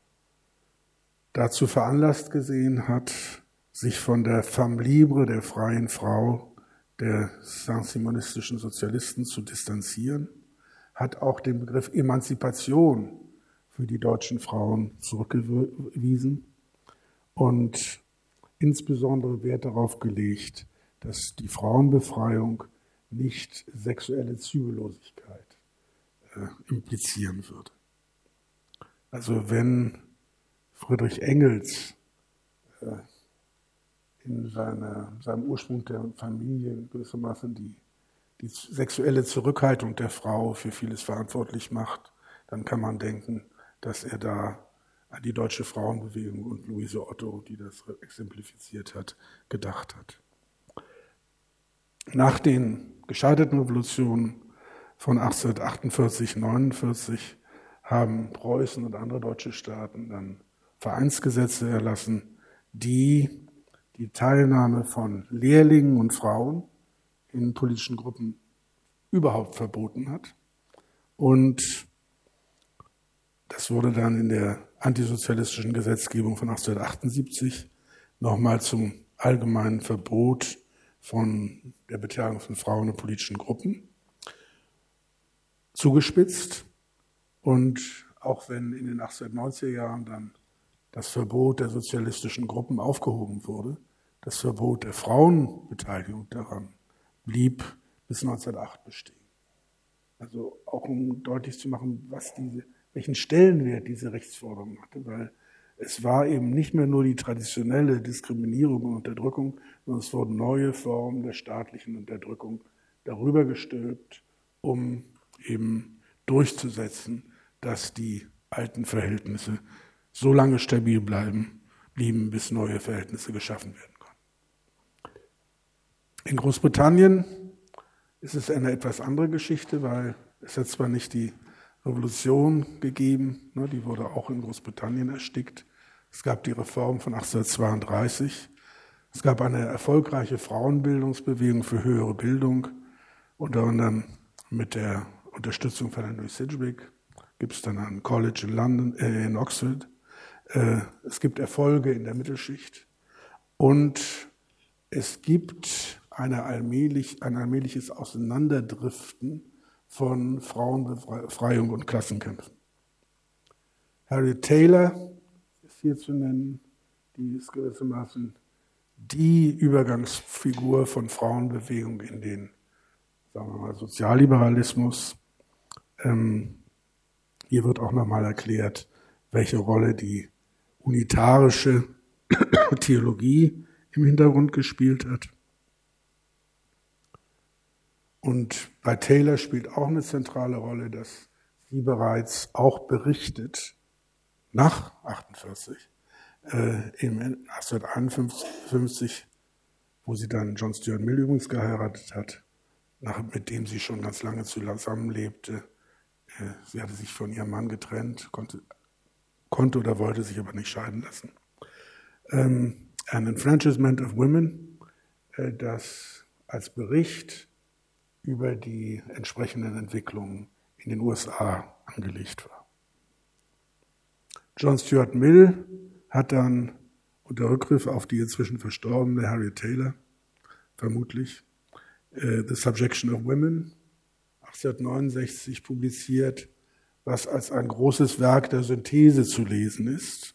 Speaker 1: dazu veranlasst gesehen hat, sich von der Femme libre, der freien Frau, der saint-simonistischen Sozialisten zu distanzieren, hat auch den Begriff Emanzipation für die deutschen Frauen zurückgewiesen und insbesondere Wert darauf gelegt, dass die Frauenbefreiung nicht sexuelle Zügellosigkeit äh, implizieren würde. Also wenn Friedrich Engels äh, in seine, seinem Ursprung der Familie gewissermaßen die, die sexuelle Zurückhaltung der Frau für vieles verantwortlich macht, dann kann man denken, dass er da an die deutsche Frauenbewegung und Luise Otto, die das exemplifiziert hat, gedacht hat. Nach den gescheiterten Revolutionen von achtzehnhundertachtundvierzig, neunundvierzig haben Preußen und andere deutsche Staaten dann Vereinsgesetze erlassen, die die Teilnahme von Lehrlingen und Frauen in politischen Gruppen überhaupt verboten hat. Und das wurde dann in der antisozialistischen Gesetzgebung von achtzehnhundertachtundsiebzig nochmal zum allgemeinen Verbot von der Beteiligung von Frauen in politischen Gruppen zugespitzt. Und auch wenn in den achtzehnhundertneunziger Jahren dann das Verbot der sozialistischen Gruppen aufgehoben wurde, das Verbot der Frauenbeteiligung daran blieb bis neunzehnhundertacht bestehen. Also auch um deutlich zu machen, was diese, welchen Stellenwert diese Rechtsforderung hatte, weil es war eben nicht mehr nur die traditionelle Diskriminierung und Unterdrückung, sondern es wurden neue Formen der staatlichen Unterdrückung darüber gestülpt, um eben durchzusetzen, dass die alten Verhältnisse so lange stabil bleiben, blieben, bis neue Verhältnisse geschaffen werden können. In Großbritannien ist es eine etwas andere Geschichte, weil es hat zwar nicht die Revolution gegeben, ne, die wurde auch in Großbritannien erstickt. Es gab die Reform von achtzehnhundertzweiunddreißig. Es gab eine erfolgreiche Frauenbildungsbewegung für höhere Bildung, unter anderem mit der Unterstützung von Henry Sidgwick. Gibt es dann ein College in London, äh, in Oxford. Äh, es gibt Erfolge in der Mittelschicht und es gibt eine allmählich, ein allmähliches Auseinanderdriften von Frauenbefreiung und Klassenkämpfen. Harriet Taylor ist hier zu nennen, die ist gewissermaßen die Übergangsfigur von Frauenbewegung in den, sagen wir mal, Sozialliberalismus. Ähm, hier wird auch nochmal erklärt, welche Rolle die unitarische Theologie im Hintergrund gespielt hat. Und bei Taylor spielt auch eine zentrale Rolle, dass sie bereits auch berichtet, nach achtundvierzig, äh, im achtzehnhunderteinundfünfzig, wo sie dann John Stuart Mill übrigens geheiratet hat, nach, mit dem sie schon ganz lange zusammenlebte. Äh, sie hatte sich von ihrem Mann getrennt, konnte, konnte oder wollte sich aber nicht scheiden lassen. Ähm, An Enfranchisement of Women, äh, das als Bericht über die entsprechenden Entwicklungen in den U S A angelegt war. John Stuart Mill hat dann unter Rückgriff auf die inzwischen verstorbene Harriet Taylor, vermutlich, äh, The Subjection of Women, achtzehnhundertneunundsechzig publiziert, was als ein großes Werk der Synthese zu lesen ist.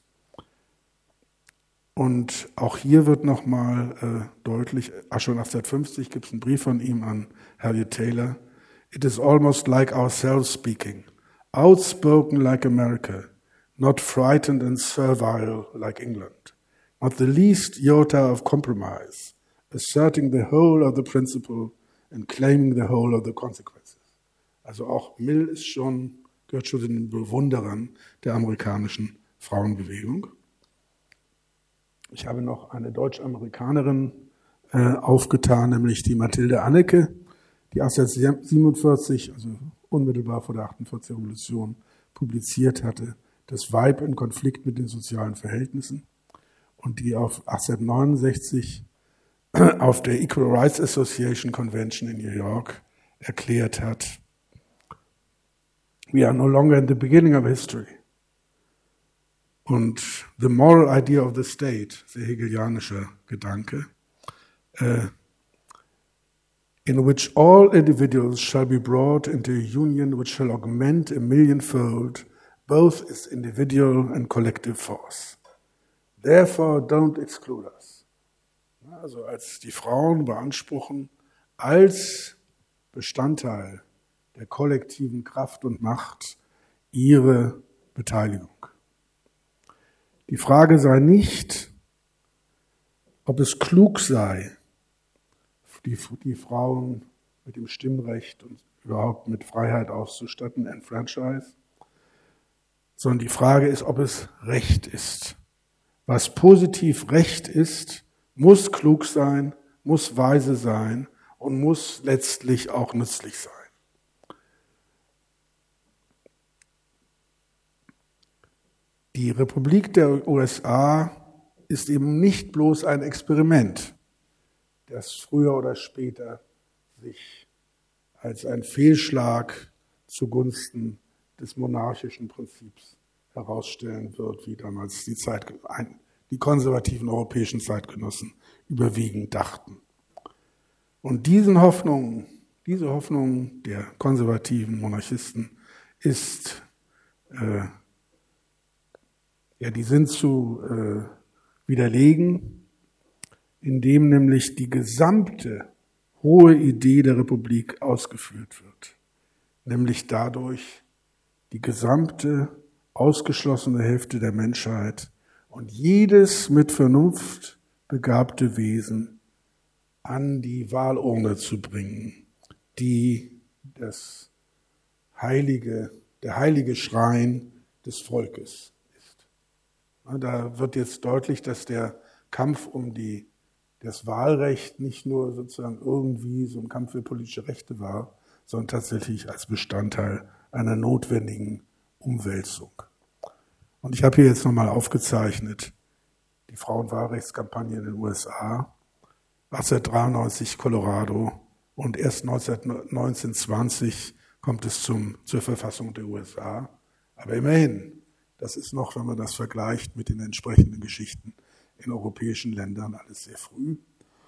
Speaker 1: Und auch hier wird nochmal äh, deutlich, ach schon achtzehnhundertfünfzig gibt es einen Brief von ihm an Harriet Taylor. It is almost like ourselves speaking, outspoken like America, not frightened and servile like England, not the least iota of compromise, asserting the whole of the principle and claiming the whole of the consequences. Also auch Mill ist schon, gehört schon zu den Bewunderern der amerikanischen Frauenbewegung. Ich habe noch eine Deutsch-Amerikanerin äh, aufgetan, nämlich die Mathilde Anneke, die achtzehnhundertsiebenundvierzig, also unmittelbar vor der achtundvierziger Revolution, publiziert hatte, das Weib in Konflikt mit den sozialen Verhältnissen, und die auf achtzehnhundertneunundsechzig auf der Equal Rights Association Convention in New York erklärt hat, we are no longer in the beginning of history. Und the moral idea of the state, sehr hegelianischer Gedanke, uh, in which all individuals shall be brought into a union which shall augment a millionfold both its individual and collective force. Therefore don't exclude us. Also als die Frauen beanspruchen, als Bestandteil der kollektiven Kraft und Macht ihre Beteiligung. Die Frage sei nicht, ob es klug sei, die, die Frauen mit dem Stimmrecht und überhaupt mit Freiheit auszustatten, enfranchise, sondern die Frage ist, ob es Recht ist. Was positiv Recht ist, muss klug sein, muss weise sein und muss letztlich auch nützlich sein. Die Republik der U S A ist eben nicht bloß ein Experiment, das früher oder später sich als ein Fehlschlag zugunsten des monarchischen Prinzips herausstellen wird, wie damals die, Zeit, die konservativen europäischen Zeitgenossen überwiegend dachten. Und diesen Hoffnungen, diese Hoffnung der konservativen Monarchisten ist, äh, ja, die sind zu äh, widerlegen, indem nämlich die gesamte hohe Idee der Republik ausgeführt wird, nämlich dadurch, die gesamte ausgeschlossene Hälfte der Menschheit und jedes mit Vernunft begabte Wesen an die Wahlurne zu bringen, die das heilige, der heilige Schrein des Volkes ist. Da wird jetzt deutlich, dass der Kampf um die, das Wahlrecht nicht nur sozusagen irgendwie so ein Kampf für politische Rechte war, sondern tatsächlich als Bestandteil einer notwendigen Umwälzung. Und ich habe hier jetzt nochmal aufgezeichnet, die Frauenwahlrechtskampagne in den U S A, achtzehnhundertdreiundneunzig Colorado und erst neunzehnhundertzwanzig kommt es zum, zur Verfassung der U S A. Aber immerhin, das ist noch, wenn man das vergleicht mit den entsprechenden Geschichten in europäischen Ländern, alles sehr früh.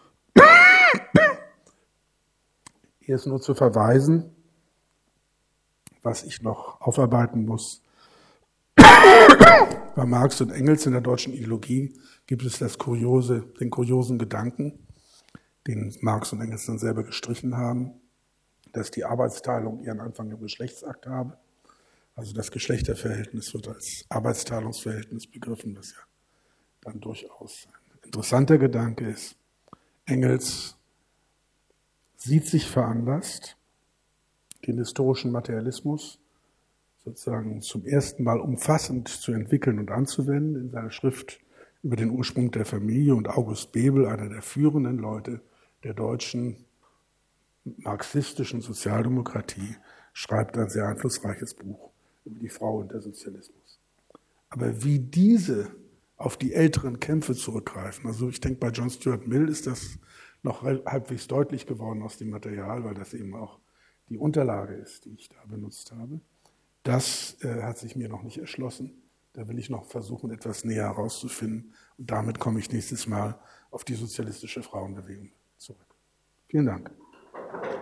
Speaker 1: Hier ist nur zu verweisen, was ich noch aufarbeiten muss. Bei Marx und Engels in der deutschen Ideologie gibt es das kuriose, den kuriosen Gedanken, den Marx und Engels dann selber gestrichen haben, dass die Arbeitsteilung ihren Anfang im Geschlechtsakt habe. Also das Geschlechterverhältnis wird als Arbeitsteilungsverhältnis begriffen, was ja dann durchaus ein interessanter Gedanke ist. Engels sieht sich veranlasst, den historischen Materialismus sozusagen zum ersten Mal umfassend zu entwickeln und anzuwenden in seiner Schrift über den Ursprung der Familie. Und August Bebel, einer der führenden Leute der deutschen marxistischen Sozialdemokratie, schreibt ein sehr einflussreiches Buch über die Frau und der Sozialismus. Aber wie diese auf die älteren Kämpfe zurückgreifen, also ich denke, bei John Stuart Mill ist das noch halbwegs deutlich geworden aus dem Material, weil das eben auch die Unterlage ist, die ich da benutzt habe. Das äh, hat sich mir noch nicht erschlossen. Da will ich noch versuchen, etwas näher herauszufinden. Und damit komme ich nächstes Mal auf die sozialistische Frauenbewegung zurück. Vielen Dank.